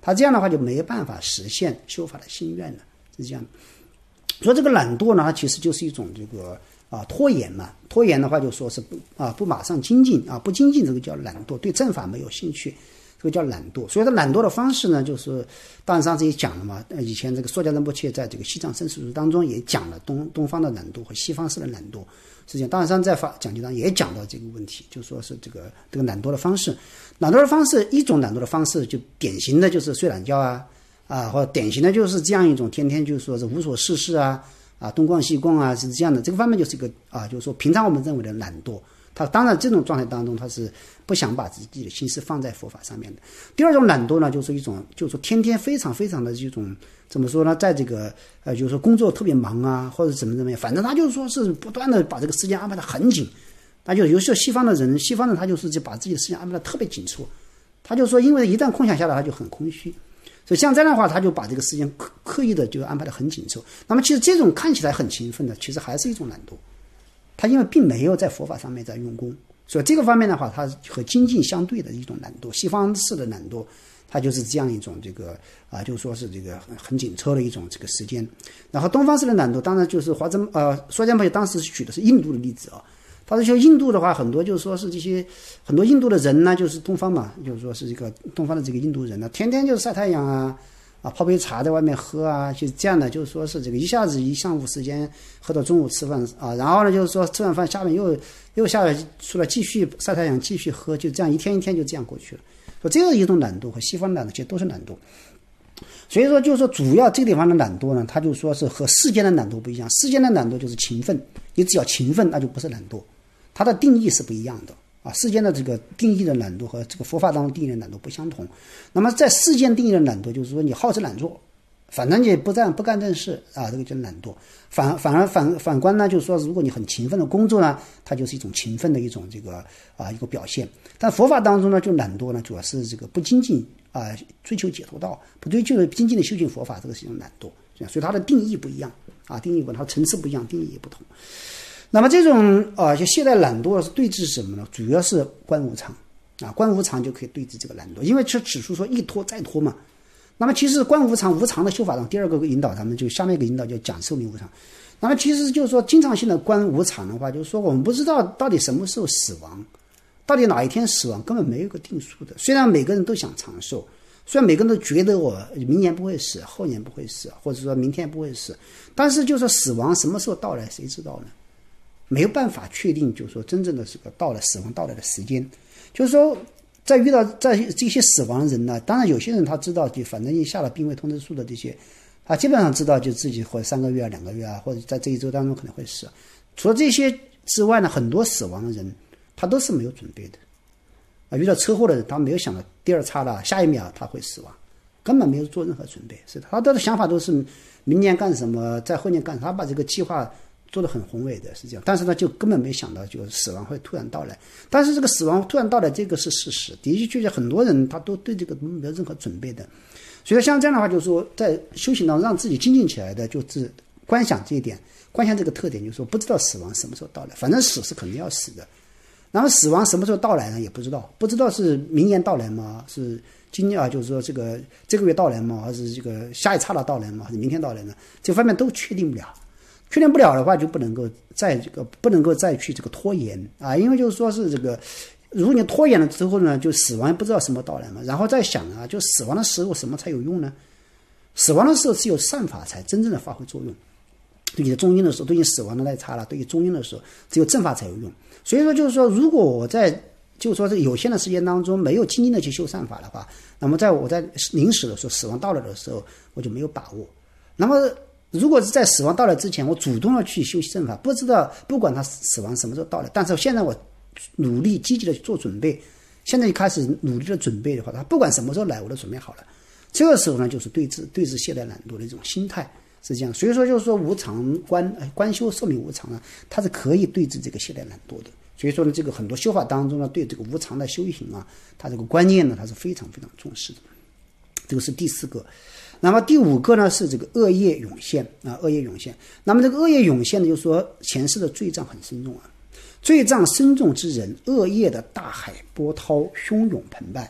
他这样的话就没有办法实现修法的心愿了，是这样的。所以这个懒惰呢，它其实就是一种这个拖延嘛。拖延的话就说是不马上精进不精进，这个叫懒惰，对正法没有兴趣，这个叫懒惰。所以它懒惰的方式呢，就是当然上次也讲了嘛，以前这个硕迦仁波切在这个西藏生死书当中也讲了东方的懒惰和西方式的懒惰。实际上，当然上在讲解当中也讲到这个问题，就说是这个懒惰的方式，一种懒惰的方式就典型的就是睡懒觉或者典型的就是这样一种天天就是说是无所事事东逛西逛是这样的。这个方面就是一个就是说平常我们认为的懒惰。他当然这种状态当中他是不想把自己的心思放在佛法上面的。第二种懒惰呢，就是一种就是说天天非常非常的这种怎么说呢，在这个就是说工作特别忙或者怎么样，反正他就是说是不断的把这个时间安排得很紧。他就有时候西方人他就是就把自己的时间安排得特别紧凑，他就说因为一旦空想下来他就很空虚，所以像这样的话他就把这个时间刻意的就安排得很紧凑。那么其实这种看起来很勤奋的，其实还是一种懒惰。他因为并没有在佛法上面在用功，所以这个方面的话，它和精进相对的一种懒惰。西方式的懒惰，它就是这样一种这个就是说是这个很紧凑的一种这个时间。然后东方式的懒惰，当然就是硕迦仁波切当时举的是印度的例子他是说印度的话，很多就是说是这些很多印度的人呢，就是东方嘛，就是说是这个东方的这个印度人呢，天天就是晒太阳泡杯茶在外面喝就是这样的，就是说是这个一下子一上午时间喝到中午吃饭然后呢就是说吃完饭下面又下来出来继续晒太阳继续喝，就这样一天一天就这样过去了。说这个一种懒惰和西方懒惰其实都是懒惰。所以说就是说主要这个地方的懒惰呢，他就说是和世间的懒惰不一样。世间的懒惰就是勤奋，你只要勤奋那就不是懒惰，它的定义是不一样的世间的这个定义的懒惰和这个佛法当中定义的懒惰不相同。那么在世间定义的懒惰就是说你好吃懒做，反正你不干正事这个叫懒惰。反观呢，就是说如果你很勤奋的工作呢，它就是一种勤奋的一种这个一个表现。但佛法当中呢，就懒惰呢主要是这个不精进追求解脱道，不追求精进的修行佛法，这个是一种懒惰。所以它的定义不一样定义不同，它层次不一样，定义也不同。那么这种就懈怠懒惰是对治什么呢？主要是观无常观无常就可以对治这个懒惰，因为指出说一拖再拖嘛。那么其实观无常的修法上第二个引导，咱们就下面一个引导叫讲寿命无常。那么其实就是说经常性的观无常的话，就是说我们不知道到底什么时候死亡，到底哪一天死亡根本没有一个定数的。虽然每个人都想长寿，虽然每个人都觉得我明年不会死，后年不会死，或者说明天不会死，但是就是说死亡什么时候到来谁知道呢？没有办法确定，就是说真正的这个死亡到来的时间。就是说在遇到这些死亡人呢，当然有些人他知道就反正下了病危通知书的这些，他基本上知道就自己或者3个月2个月或者在这一周当中可能会死。除了这些之外呢，很多死亡的人他都是没有准备的遇到车祸的人他没有想到第二刹那下一秒他会死亡，根本没有做任何准备。是他的想法都是明年干什么在后年干什么，他把这个计划做得很宏伟的，是这样。但是呢就根本没想到就死亡会突然到来。但是这个死亡突然到来这个是事实，的确很多人他都对这个没有任何准备的。所以像这样的话，就是说在修行当中让自己精进起来的，就是观想这一点，观想这个特点，就是说不知道死亡什么时候到来，反正死是肯定要死的。然后死亡什么时候到来呢？也不知道，不知道是明年到来吗？是今年就是说这个月到来吗？还是这个下一刹那到来吗？还是明天到来呢？这方面都确定不了。确定不了的话，就不能够再去这个拖延因为就是说是这个，如果你拖延了之后呢，就死亡不知道什么到来嘛。然后再想就死亡的时候什么才有用呢？死亡的时候只有善法才真正的发挥作用。对你的中阴的时候，对你死亡的那一刹那，对于中阴的时候，只有正法才有用。所以说就是说，如果我在就是说这个有限的时间当中没有精进的去修善法的话，那么我在临死的时候，死亡到了的时候，我就没有把握。那么如果是在死亡到来之前，我主动的去修正法，不管他死亡什么时候到来，但是现在我努力积极的去做准备，现在就开始努力的准备的话，他不管什么时候来，我都准备好了。这个时候呢，就是对治懈怠懒惰的一种心态是这样。所以说就是说无常观修寿命无常呢，它是可以对治这个懈怠懒惰的。所以说呢，这个很多修法当中呢，对这个无常的修行它这个观念呢，它是非常非常重视的。这个是第4个。那么第5个呢是这个恶业涌现恶业涌现。那么这个恶业涌现呢，就是说前世的罪障很深重罪障深重之人，恶业的大海波涛汹涌澎湃。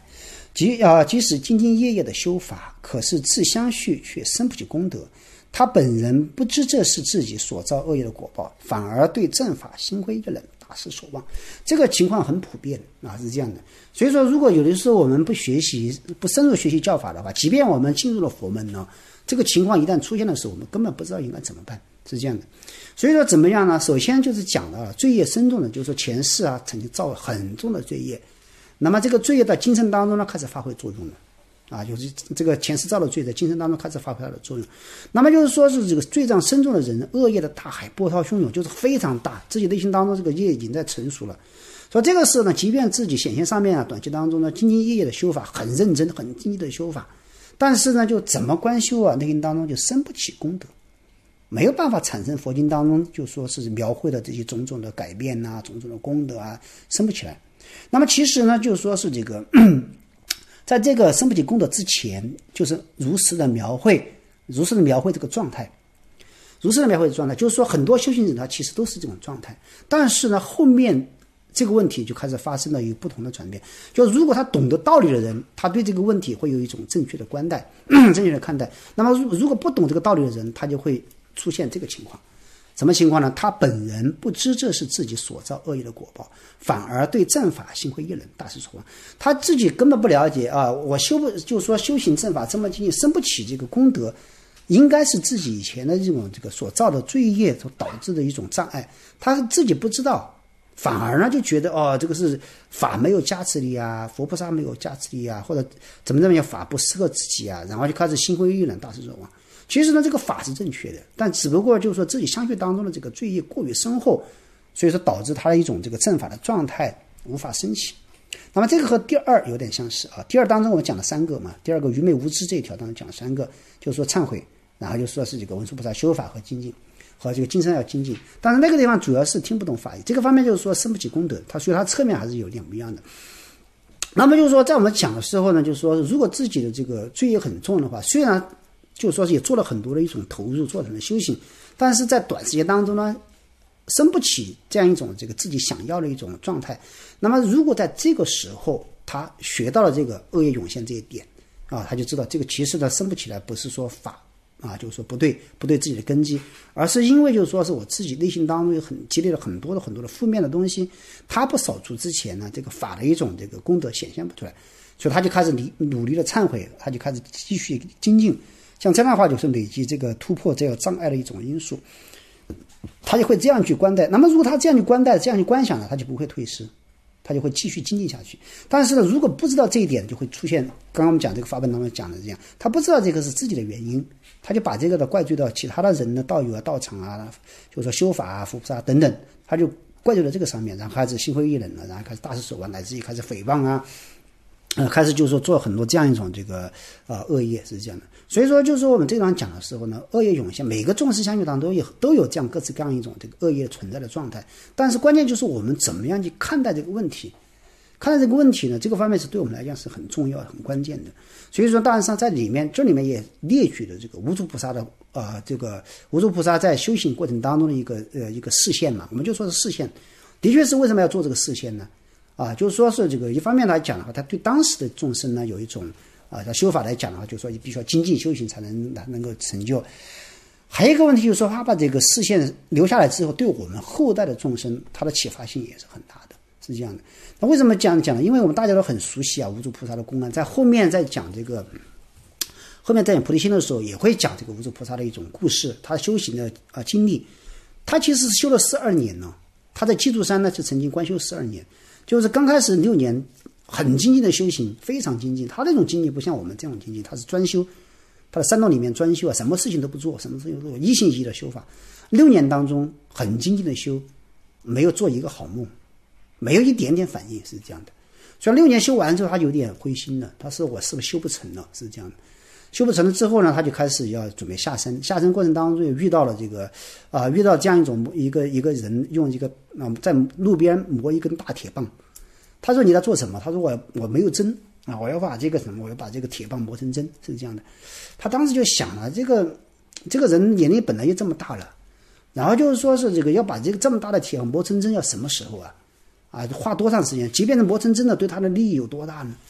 即使兢兢业业的修法，可是自相续却生不起功德。他本人不知这是自己所造恶业的果报，反而对正法心灰意冷，大失所望。这个情况很普遍是这样的。所以说，如果有的时候我们不深入学习教法的话，即便我们进入了佛门呢，这个情况一旦出现的时候，我们根本不知道应该怎么办，是这样的。所以说怎么样呢？首先就是讲到了罪业深重的，就是说前世曾经造了很重的罪业，那么这个罪业在今生当中呢开始发挥作用了就是这个前世造的罪在今生当中开始发挥它的作用。那么就是说是这个罪障深重的人，恶业的大海波涛汹涌，就是非常大，自己内心当中这个业已经在成熟了。所以这个时候呢，即便自己显现上面短期当中呢兢兢业业的修法，很认真很精进的修法，但是呢就怎么观修内心当中就生不起功德，没有办法产生佛经当中就说是描绘的这些种种的改变种种的功德生不起来。那么其实呢就是说是这个在这个生不起功德之前，就是如实的描绘这个状态，就是说很多修行人他其实都是这种状态，但是呢后面这个问题就开始发生了一个不同的转变。就如果他懂得道理的人，他对这个问题会有一种正确的看待。那么如果不懂这个道理的人，他就会出现这个情况。什么情况呢？他本人不知这是自己所造恶业的果报，反而对正法心灰意冷，大失所望。他自己根本不了解我就是说修行正法这么精进，生不起这个功德，应该是自己以前的这个所造的罪业所导致的一种障碍，他自己不知道，反而呢就觉得这个是法没有加持力佛菩萨没有加持力或者怎么样法不适合自己然后就开始心灰意冷，大失所望。其实呢这个法是正确的，但只不过就是说自己相续当中的这个罪业过于深厚，所以说导致他的一种这个正法的状态无法升起。那么这个和第二有点相似第二当中我们讲了3个嘛，第二个愚昧无知这一条当中讲了3个，就是说忏悔，然后就说是这个文殊菩萨修法和精进，和这个今生要精进。但是那个地方主要是听不懂法义，这个方面就是说生不起功德，所以它侧面还是有点不一样的。那么就是说在我们讲的时候呢，就是说如果自己的这个罪业很重的话，虽然就是说也做了很多的一种投入，做了很多修行，但是在短时间当中呢生不起这样一种这个自己想要的一种状态。那么如果在这个时候他学到了这个恶业涌现这一点他就知道这个其实呢生不起来，不是说法就是说不对自己的根基，而是因为就是说是我自己内心当中有积累了很多的负面的东西，他不扫除之前呢，这个法的一种这个功德显现不出来，所以他就开始努力的忏悔，他就开始继续精进。像这样的话就是累积这个突破这个障碍的一种因素，他就会这样去观待。那么如果他这样去观待，这样去观想呢，他就不会退失，他就会继续精进下去。但是呢如果不知道这一点，就会出现刚刚我们讲这个法本当中讲的这样，他不知道这个是自己的原因，他就把这个的怪罪到其他的人的道友道场就是说修法佛菩萨等等，他就怪罪到这个上面，然后开始心灰意冷了，然后开始大失所望，乃至于开始诽谤开始就是说做很多这样一种这个恶业，是这样的。所以说就是说我们这段讲的时候呢，恶业涌现，每个众生相续当中都有这样各式各样一种这个恶业存在的状态，但是关键就是我们怎么样去看待这个问题。看待这个问题呢，这个方面是对我们来讲是很重要很关键的。所以说当然上在这里面也列举了这个无著菩萨的这个无著菩萨在修行过程当中的一个示现嘛，我们就说是示现。的确是为什么要做这个示现呢？就是说是这个一方面来讲的话，他对当时的众生呢有一种他修法来讲的话，就是说你必须要精进修行才能够成就。还有一个问题就是说，他把这个示现留下来之后，对我们后代的众生，他的启发性也是很大的，是这样的。那为什么讲呢？因为我们大家都很熟悉无著菩萨的公案，在后面在讲这个后面在讲菩提心的时候，也会讲这个无著菩萨的一种故事，他修行的经历。他其实修了12年呢，他在鸡足山呢就曾经观修12年。就是刚开始6年很精进的修行，非常精进。他那种精进不像我们这种精进，他是专修，他的山洞里面专修什么事情都不做，什么事情都不做，一心一意的修法。6年当中很精进的修，没有做一个好梦，没有一点点反应，是这样的。所以6年修完之后，他有点灰心了，他说我是不是修不成了，是这样的。修不成了之后呢，他就开始要准备下山。下山过程当中也遇到了这个遇到这样一个人用一个在路边磨一根大铁棒。他说你在做什么？他说我没有针我要把这个什么，我要把这个铁棒磨成针，是这样的。他当时就想了，这个人年龄本来就这么大了，然后就是说是这个要把这么大的铁磨成针要什么时候花多长时间？即便是磨成针的，对他的利益有多大呢？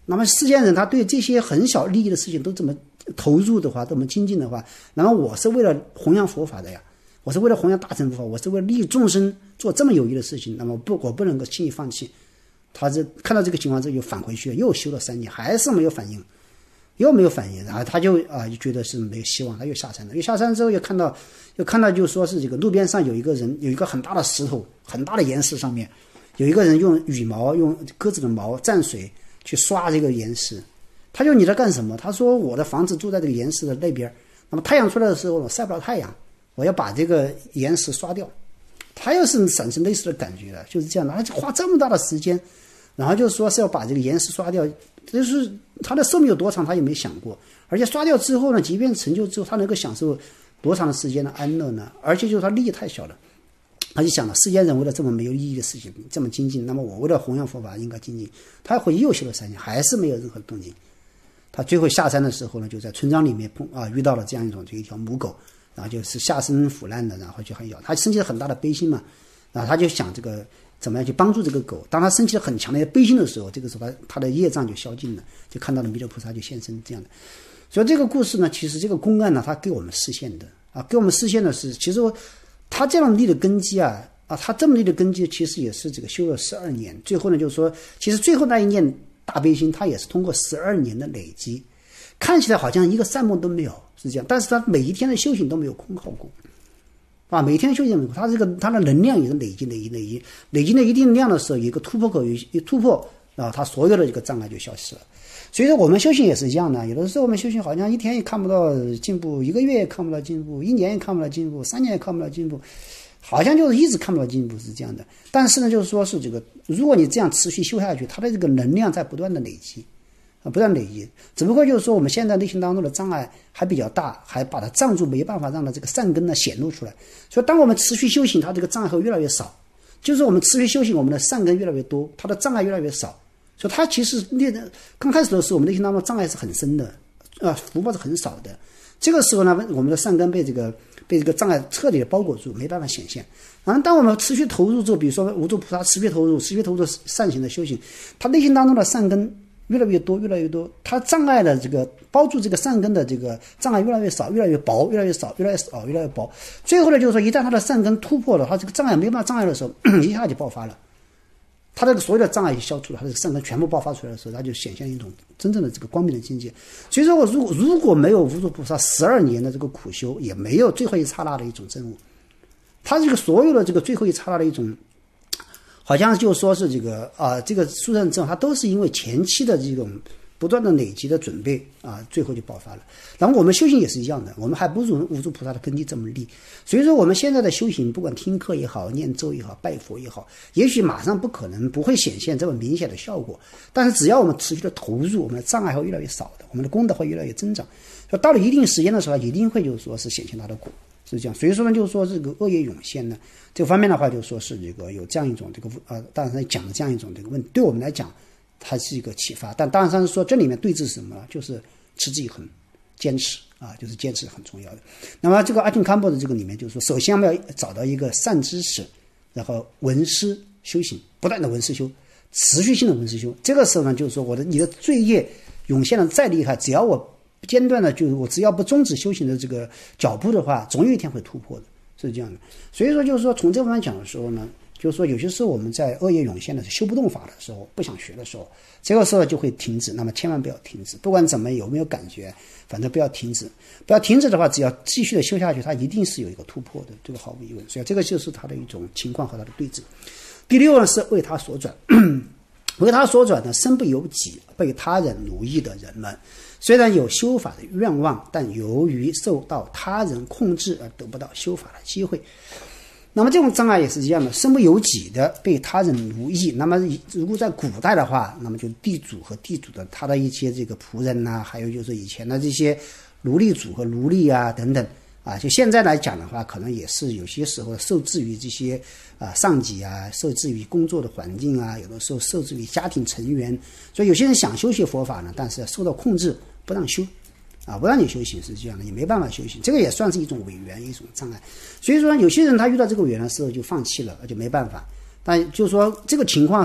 那么世间人他对这些很小利益的事情都这么投入的话，这么精进的话，那么我是为了弘扬佛法的呀，我是为了弘扬大乘佛法，我是为了利益众生做这么有益的事情，那么我不能够轻易放弃。他看到这个情况之后又返回去了，又修了3年，还是没有反应，然后他就觉得是没有希望，他又下山了。又下山之后又看到就说是这个路边上有一个人，有一个很大的石头，很大的岩石上面有一个人用羽毛，用鸽子的毛蘸水去刷这个岩石。他就你在干什么？他说我的房子住在这个岩石的那边，那么太阳出来的时候我晒不到太阳，我要把这个岩石刷掉。他又是产生类似的感觉了，就是这样的，他就花这么大的时间，然后就说是要把这个岩石刷掉，就是他的寿命有多长他也没想过，而且刷掉之后呢，即便成就之后他能够享受多长的时间的安乐呢？而且就是他利益太小了，他就想了，世间人为了这么没有意义的事情这么精进，那么我为了弘扬佛法应该精进。他回去又修了3年，还是没有任何动静。他最后下山的时候呢，就在村庄里面遇到了这样一种一条母狗，然后就是下身腐烂的，然后就很咬，他生起了很大的悲心嘛，然后他就想这个怎么样去帮助这个狗。当他生起了很强烈的悲心的时候，这个时候他的业障就消尽了，就看到了弥勒菩萨就现身这样的。所以这个故事呢，其实这个公案呢，他给我们实现的给我们实现的是，其实他这样立的根基他这么立的根基，其实也是这个修了12年，最后呢就是说，其实最后那一念大悲心，他也是通过12年的累积，看起来好像一个善梦都没有，是这样，但是他每一天的修行都没有空耗过，每天修行没有，他的能量也是累积了一定量的时候，有一个突破口，一突破，然后他所有的这个障碍就消失了。所以说我们修行也是一样的，有的时候我们修行好像一天也看不到进步，1个月也看不到进步，1年也看不到进步，3年也看不到进步，好像就是一直看不到进步，是这样的。但是呢，就是说是这个，如果你这样持续修下去，它的这个能量在不断的累积，只不过就是说我们现在内心当中的障碍还比较大，还把它障住，没办法让它这个善根呢显露出来。所以当我们持续修行，它这个障碍会越来越少，就是我们持续修行，我们的善根越来越多，它的障碍越来越少。所以它其实刚开始的时候，我们内心当中障碍是很深的，福报是很少的。这个时候呢，我们的善根被这个障碍彻底的包裹住，没办法显现。然后当我们持续投入之后，比如说无著菩萨持续投入善行的修行，他内心当中的善根越来越多，他障碍的这个包住这个善根的这个障碍越来越少，越来越薄，越来越少，越来越薄。最后呢，就是说一旦他的善根突破了，他这个障碍没办法障碍的时候，一下就爆发了。他这个所有的障碍消除了，他这个善根全部爆发出来的时候，他就显现一种真正的这个光明的境界。所以说我如果没有无著菩萨12年的这个苦修，也没有最后一刹那的一种证悟，他这个所有的这个最后一刹那的一种，好像就说是这个这个殊胜证，它都是因为前期的这种不断的累积的准备最后就爆发了。然后我们修行也是一样的，我们还不如无著菩萨的根基这么立。所以说我们现在的修行，不管听课也好，念咒也好，拜佛也好，也许马上不会显现这么明显的效果，但是只要我们持续的投入，我们的障碍会越来越少的，我们的功德会越来越增长。所以到了一定时间的时候，一定会就是说是显现它的果，是这样。所以说呢，就是说这个恶业涌现呢，这个方面的话，就是说是这个有这样一种这个当然讲的这样一种这个问题，对我们来讲它是一个启发。但当然是说这里面对峙是什么呢？就是持之以恒，坚持就是坚持很重要的。那么这个阿金康波的这个里面就是说，首先我们要找到一个善知识，然后闻思修行，不断的闻思修，持续性的闻思修。这个时候呢，就是说你的罪业涌现的再厉害，只要我间断的，就是我只要不终止修行的这个脚步的话，总有一天会突破的，是这样的。所以说就是说从这方面讲的时候呢，就是说有些时候我们在恶业涌现的时候，修不动法的时候，不想学的时候，这个时候就会停止。那么千万不要停止，不管怎么有没有感觉，反正不要停止。不要停止的话，只要继续的修下去，它一定是有一个突破的，这个毫无疑问。所以这个就是它的一种情况和它的对峙。第六呢是为他所转，为他所转呢，身不由己，被他人奴役的人们，虽然有修法的愿望，但由于受到他人控制而得不到修法的机会。那么这种障碍也是一样的，身不由己的被他人奴役。那么如果在古代的话，那么就地主和地主的他的一些这个仆人还有就是以前的这些奴隶主和奴隶等等就现在来讲的话，可能也是有些时候受制于这些上级受制于工作的环境有的时候受制于家庭成员。所以有些人想修学佛法呢，但是受到控制，不让修不让你修行，是这样的，也没办法修行，这个也算是一种违缘，一种障碍。所以说有些人他遇到这个缘的时候就放弃了，就没办法。但就是说这个情况是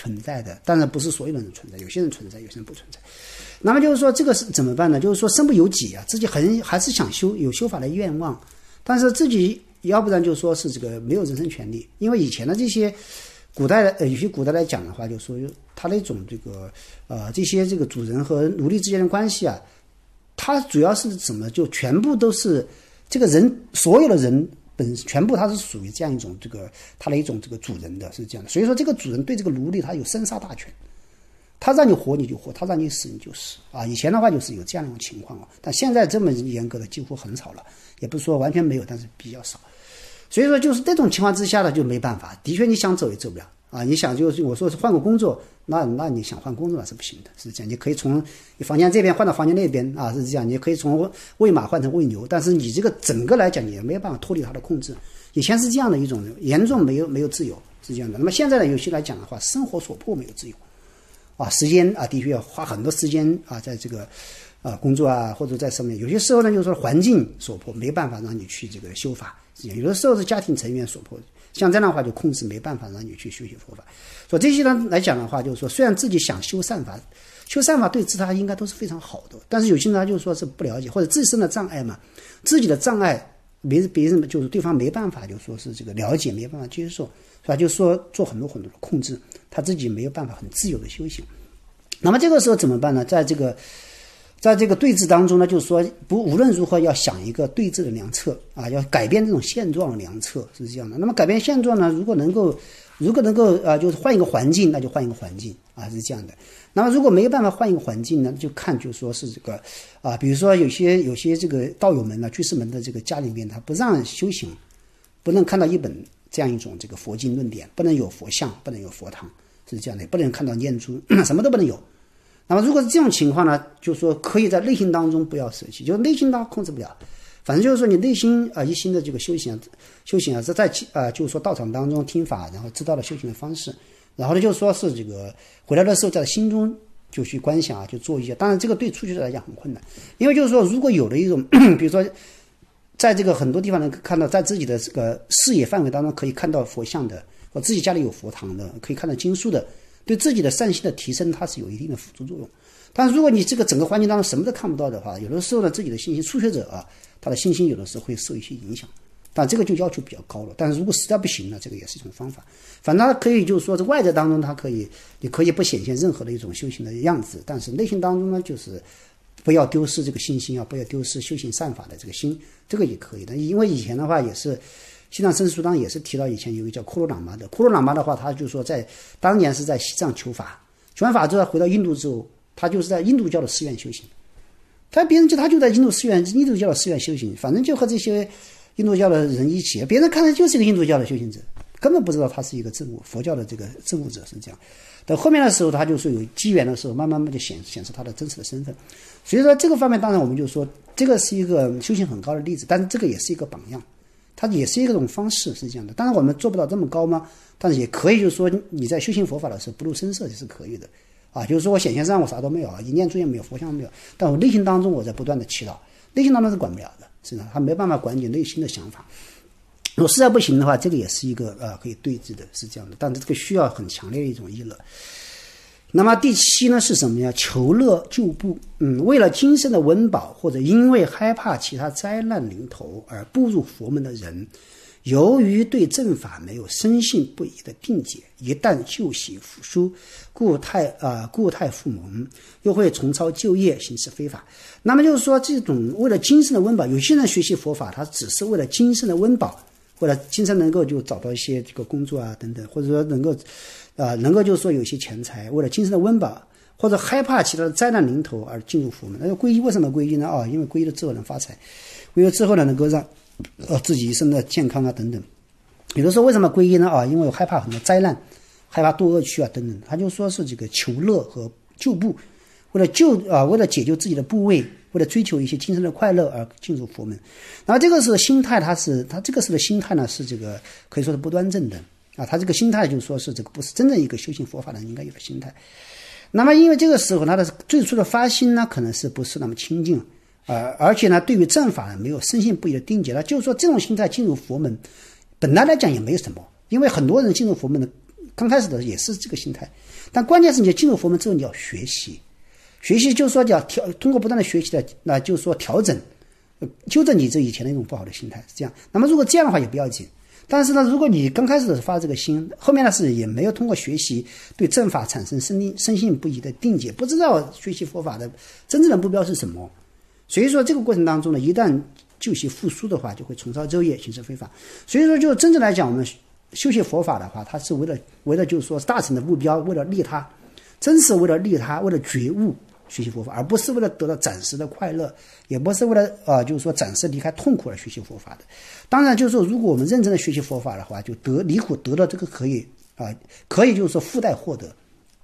存在的，当然不是所有人存在，有些人存在，有些人不存在。那么就是说这个是怎么办呢？就是说身不由己啊，自己还是想有修法的愿望，但是自己要不然就说是这个没有人身权利，因为以前的这些古代的有些古代来讲的话，就说他那种这个这些这个主人和奴隶之间的关系啊，他主要是怎么就全部都是这个人所有的人全部他是属于这样一种这个他的一种这个主人的，是这样的。所以说这个主人对这个奴隶他有生杀大权，他让你活你就活，他让你死你就死啊。以前的话就是有这样一种情况啊，但现在这么严格的几乎很少了，也不是说完全没有，但是比较少。所以说就是这种情况之下呢，就没办法，的确你想走也走不了啊。你想就是我说是换个工作，那你想换工作是不行的，是这样。你可以从你房间这边换到房间那边啊，是这样。你可以从喂马换成喂牛，但是你这个整个来讲你也没有办法脱离它的控制。以前是这样的一种严重没有自由，是这样的。那么现在的游戏来讲的话，生活所迫没有自由啊，时间啊的确要花很多时间啊，在这个工作啊或者在上面。有些时候呢就是说环境所迫，没办法让你去这个修法。有的时候是家庭成员所迫，像这样的话就控制没办法让你去修习佛法。所以这些人来讲的话，就是说虽然自己想修善法，修善法对自他应该都是非常好的，但是有些人他就是说是不了解，或者自身的障碍嘛，自己的障碍别人就是对方没办法，就说是这个了解没办法接受，是吧？就是说做很多的控制，他自己没有办法很自由的修行。那么这个时候怎么办呢？在这个对峙当中呢，就是说无论如何要想一个对峙的良策啊，要改变这种现状的良策，是这样的。那么改变现状呢，如果能够就是换一个环境，那就换一个环境啊，是这样的。那么如果没有办法换一个环境呢，就看就说是这个比如说有些这个道友们呢、居士们的这个家里面，他不让修行，不能看到一本这样一种这个佛经论点，不能有佛像，不能有佛堂，是这样的，不能看到念珠，什么都不能有。那么如果是这种情况呢，就是说可以在内心当中不要舍弃，就是内心当中控制不了，反正就是说你内心一心的这个修行啊，是在就是说道场当中听法，然后知道了修行的方式，然后呢就是说是这个回来的时候在心中就去观想啊，就做一些。当然这个对初学者来讲很困难，因为就是说如果有的一种比如说在这个很多地方能看到，在自己的这个视野范围当中可以看到佛像的，或自己家里有佛堂的，可以看到经书的，对自己的善心的提升它是有一定的辅助作用。但是如果你这个整个环境当中什么都看不到的话，有的时候呢自己的信心，初学者他的信心有的时候会受一些影响，但这个就要求比较高了。但是如果实在不行呢，这个也是一种方法。反正它可以就是说在外在当中你可以不显现任何的一种修行的样子，但是内心当中呢就是不要丢失这个信心啊，不要丢失修行善法的这个心，这个也可以的。因为以前的话也是西藏僧书当也是提到，以前有一个叫库鲁喇嘛的，库鲁喇嘛的话他就说在当年是在西藏求法，求完法之后回到印度之后，他就是在印度教的寺院修行。他就在印度教的寺院修行，反正就和这些印度教的人一起，别人看他就是一个印度教的修行者，根本不知道他是一个佛教的这个证悟者，是这样。等后面的时候，他就是有机缘的时候，慢慢就显示他的真实的身份。所以说这个方面，当然我们就说这个是一个修行很高的例子，但是这个也是一个榜样，它也是一种方式，是这样的。当然我们做不到这么高吗？但是也可以，就是说你在修行佛法的时候不露声色也是可以的啊。就是说我显现上我啥都没有啊，一念珠也没有，佛像没有，但我内心当中我在不断的祈祷，内心当中是管不了的，是的，他没办法管你内心的想法。如果实在不行的话，这个也是一个可以对峙的，是这样的。但是这个需要很强烈的一种意乐。那么第七呢是什么呀？求乐救怖。为了今生的温饱，或者因为害怕其他灾难临头而步入佛门的人，由于对正法没有深信不疑的定解，一旦旧习复苏，故态复萌，又会重操旧业，行事非法。那么就是说，这种为了今生的温饱，有些人学习佛法，他只是为了今生的温饱，为了今生能够就找到一些这个工作啊等等，或者说能够就是说有一些钱财，为了今生的温饱，或者害怕其他的灾难临头而进入佛门。那皈依为什么皈依呢？因为皈依了之后能发财，皈依了之后呢能够让自己一生的健康啊等等。有的时候为什么皈依呢？因为我害怕很多灾难，害怕堕恶趣啊等等。他就说是这个求乐和救怖，为了解救自己的部位，为了追求一些今生的快乐而进入佛门。然后这个是心态，他这个时的心态呢是这个可以说是不端正的他这个心态就是说是这个不是真正一个修行佛法的人应该有的心态。那么因为这个时候他的最初的发心呢可能是不是那么清净而且呢对于正法呢没有深信不疑的定解了，就是说这种心态进入佛门本来来讲也没什么，因为很多人进入佛门的刚开始的也是这个心态，但关键是你进入佛门之后，你要学习，学习就是说要通过不断的学习的，那就是说调整、纠正你这以前的一种不好的心态，是这样。那么如果这样的话也不要紧，但是呢，如果你刚开始的发这个心，后面的是也没有通过学习对正法产生深信不疑的定解，不知道学习佛法的真正的目标是什么，所以说这个过程当中呢，一旦旧习复苏的话，就会重操旧业，形成非法。所以说，就真正来讲，我们修习佛法的话，它是为了就是说大乘的目标，为了利他，真是为了利他，为了觉悟学习佛法，而不是为了得到暂时的快乐，也不是为了就是说暂时离开痛苦而学习佛法的。当然，就是说，如果我们认真的学习佛法的话，就离苦得到这个可以就是说附带获得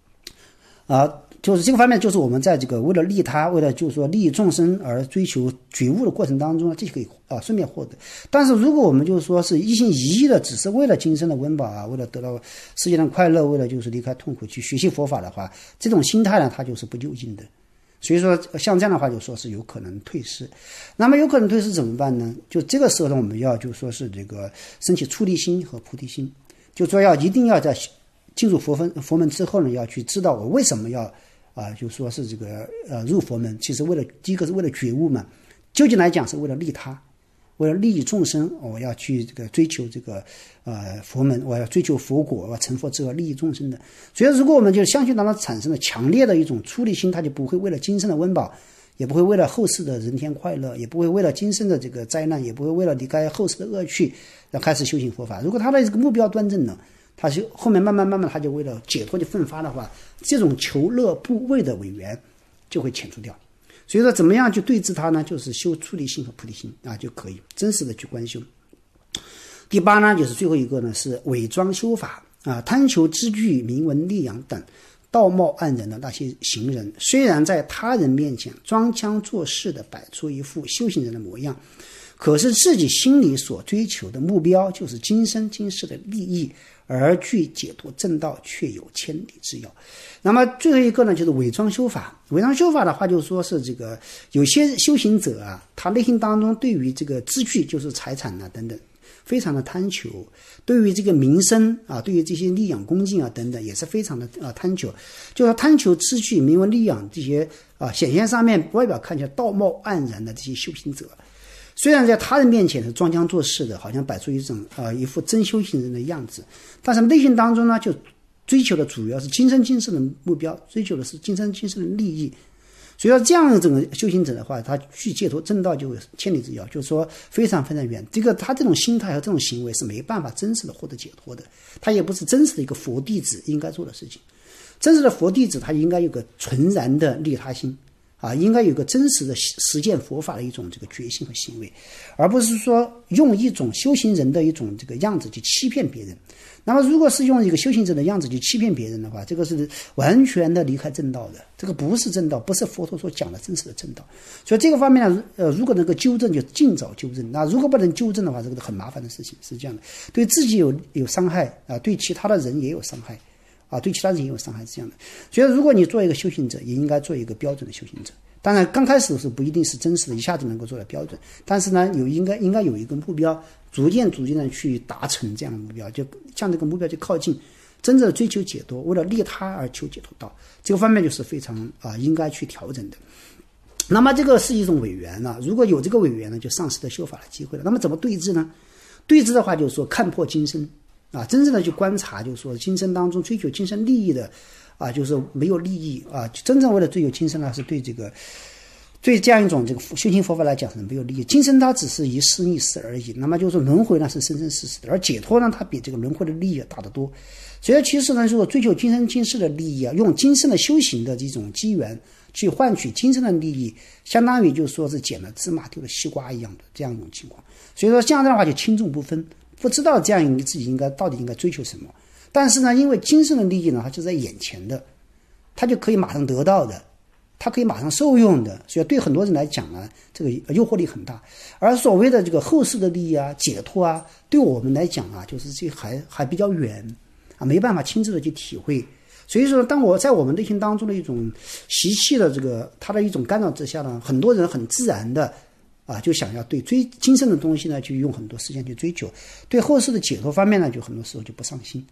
就是这个方面，就是我们在这个为了利他，为了就是说利益众生而追求觉悟的过程当中，这就可以顺便获得。但是如果我们就是说是一心一意的，只是为了今生的温饱为了得到世界的快乐，为了就是离开痛苦去学习佛法的话，这种心态呢，它就是不究竟的。所以说，像这样的话，就说是有可能退失。那么有可能退失怎么办呢？就这个时候呢，我们要就说是这个升起出离心和菩提心，就说一定要在进入佛门之后呢，要去知道我为什么要就说是这个入佛门，其实第一个是为了觉悟嘛，究竟来讲是为了利他，为了利益众生，我要去这个追求这个佛门，我要追求佛果，我要成佛之后利益众生的。所以如果我们就相信当中产生了强烈的一种出离心，他就不会为了今生的温饱，也不会为了后世的人天快乐，也不会为了今生的这个灾难，也不会为了离开后世的恶趣要开始修行佛法。如果他的这个目标端正呢，他就后面慢慢他就为了解脱就奋发的话，这种求乐不为的伪缘就会遣除掉。所以说怎么样去对治它呢？就是修出离心和菩提心就可以真实的去观修。第八呢，就是最后一个呢，是伪装修法贪求知具名闻利养等道貌岸然的那些行人，虽然在他人面前装腔作势的摆出一副修行人的模样，可是自己心里所追求的目标就是今生今世的利益，而距解脱正道却有千里之遥。那么最后一个呢，就是伪装修法。伪装修法的话，就是说是这个有些修行者他内心当中对于这个资具，就是财产等等，非常的贪求，对于这个名声对于这些利养恭敬等等，也是非常的贪求，就是贪求资具名闻利养这些显现上面外表看起来道貌岸然的这些修行者，虽然在他人面前是装腔作势的，好像摆出一副真修行人的样子，但是内心当中呢，就追求的主要是今生今世的目标，追求的是今生今世的利益。所以说这样的这个修行者的话，他去解脱正道就千里之遥，就是说非常非常远。他这种心态和这种行为是没办法真实的获得解脱的，他也不是真实的一个佛弟子应该做的事情。真实的佛弟子他应该有个纯然的利他心应该有个真实的实践佛法的一种这个决心和行为，而不是说用一种修行人的一种这个样子去欺骗别人。那么如果是用一个修行者的样子去欺骗别人的话，这个是完全的离开正道的，这个不是正道，不是佛陀所讲的真实的正道。所以这个方面呢，如果能够纠正就尽早纠正，那如果不能纠正的话，这个很麻烦的事情，是这样的，对自己有伤害对其他的人也有伤害对其他人也有伤害，是这样的。所以如果你做一个修行者，也应该做一个标准的修行者。当然刚开始的时候不一定是真实的一下子能够做到标准，但是呢应该有一个目标，逐渐的去达成这样的目标，就向这个目标去靠近，真正的追求解脱，为了利他而求解脱道，这个方面就是非常应该去调整的。那么这个是一种伪缘如果有这个伪缘呢，就丧失了修法的机会了。那么怎么对治呢？对治的话就是说看破今生真正的去观察，就是说今生当中追求今生利益的就是没有利益真正为了追求今生呢，是对这样一种这个修行佛法来讲是没有利益。今生它只是一世一世而已，那么就是轮回呢是生生世世的，而解脱呢它比这个轮回的利益大得多。所以其实呢，如果追求今生今世的利益用今生的修行的这种机缘去换取今生的利益，相当于就是说是捡了芝麻丢了西瓜一样的这样一种情况。所以说这样的话就轻重不分，不知道这样自己到底应该追求什么。但是呢，因为今生的利益呢，它就在眼前的，它就可以马上得到的，它可以马上受用的，所以对很多人来讲呢，这个诱惑力很大。而所谓的这个后世的利益解脱对我们来讲就是这还比较远没办法亲自的去体会。所以说当我在我们内心当中的一种习气的这个它的一种干扰之下呢，很多人很自然的就想要对今生的东西呢去用很多时间去追求，对后世的解脱方面呢就很多时候就不上心。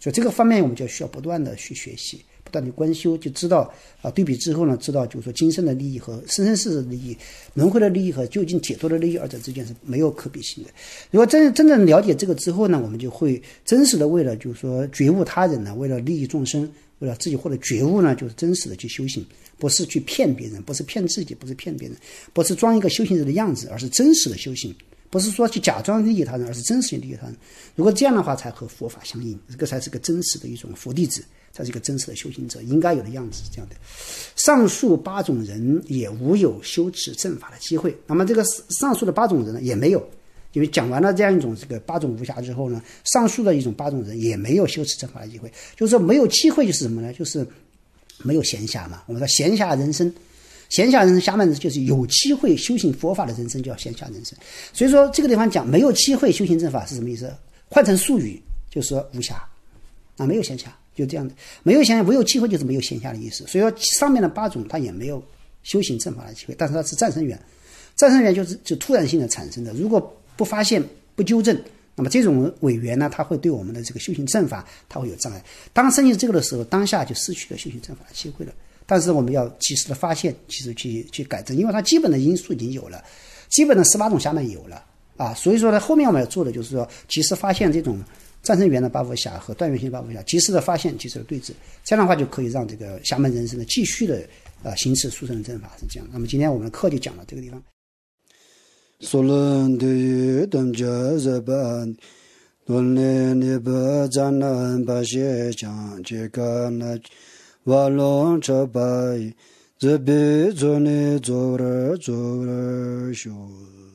所以这个方面我们就需要不断的去学习，不断的观修，就知道对比之后呢，知道就是说今生的利益和生生世世的利益、轮回的利益和究竟解脱的利益二者之间是没有可比性的。如果真正了解这个之后呢，我们就会真实的为了就是说觉悟他人呢，为了利益众生，为了自己获得觉悟呢，就是真实的去修行，不是去骗别人，不是骗自己，不是骗别人，不是装一个修行人的样子，而是真实的修行。不是说去假装利益他人，而是真实利益他人。如果这样的话，才和佛法相应，这个才是个真实的一种佛弟子，才是一个真实的修行者应该有的样子，是这样的。上述8种人也无有修持正法的机会。那么这个上述的8种人呢，也没有，因为讲完了这样一种这个8种无暇之后呢，上述的一种8种人也没有修持正法的机会。就是说没有机会就是什么呢？就是没有闲暇嘛。我们说闲暇人生。闲暇人生，暇满人生就是有机会修行佛法的人生，叫闲暇人生。所以说这个地方讲没有机会修行正法是什么意思？换成术语就是说无暇没有闲暇，就这样的。没有闲暇，没有机会就是没有闲暇的意思。所以说上面的8种他也没有修行正法的机会，但是他是战胜缘，战胜缘就突然性的产生的。如果不发现不纠正，那么这种违缘呢，它会对我们的这个修行正法它会有障碍。当生起这个的时候，当下就失去了修行正法的机会了。但是我们要及时的发现，及时去改正，因为它基本的因素已经有了，基本的18种暇满有了所以说呢，后面我们要做的就是说，及时发现这种战胜缘的8伏暇和断缘性8伏暇，及时的发现，及时的对治，这样的话就可以让这个暇满人生的继续的行持殊胜正法，是这样。那么今天我们的课就讲到这个地方。 索伦的等着日本。伦理你不咱能把些讲这个那瓦隆车白这边做你做了修。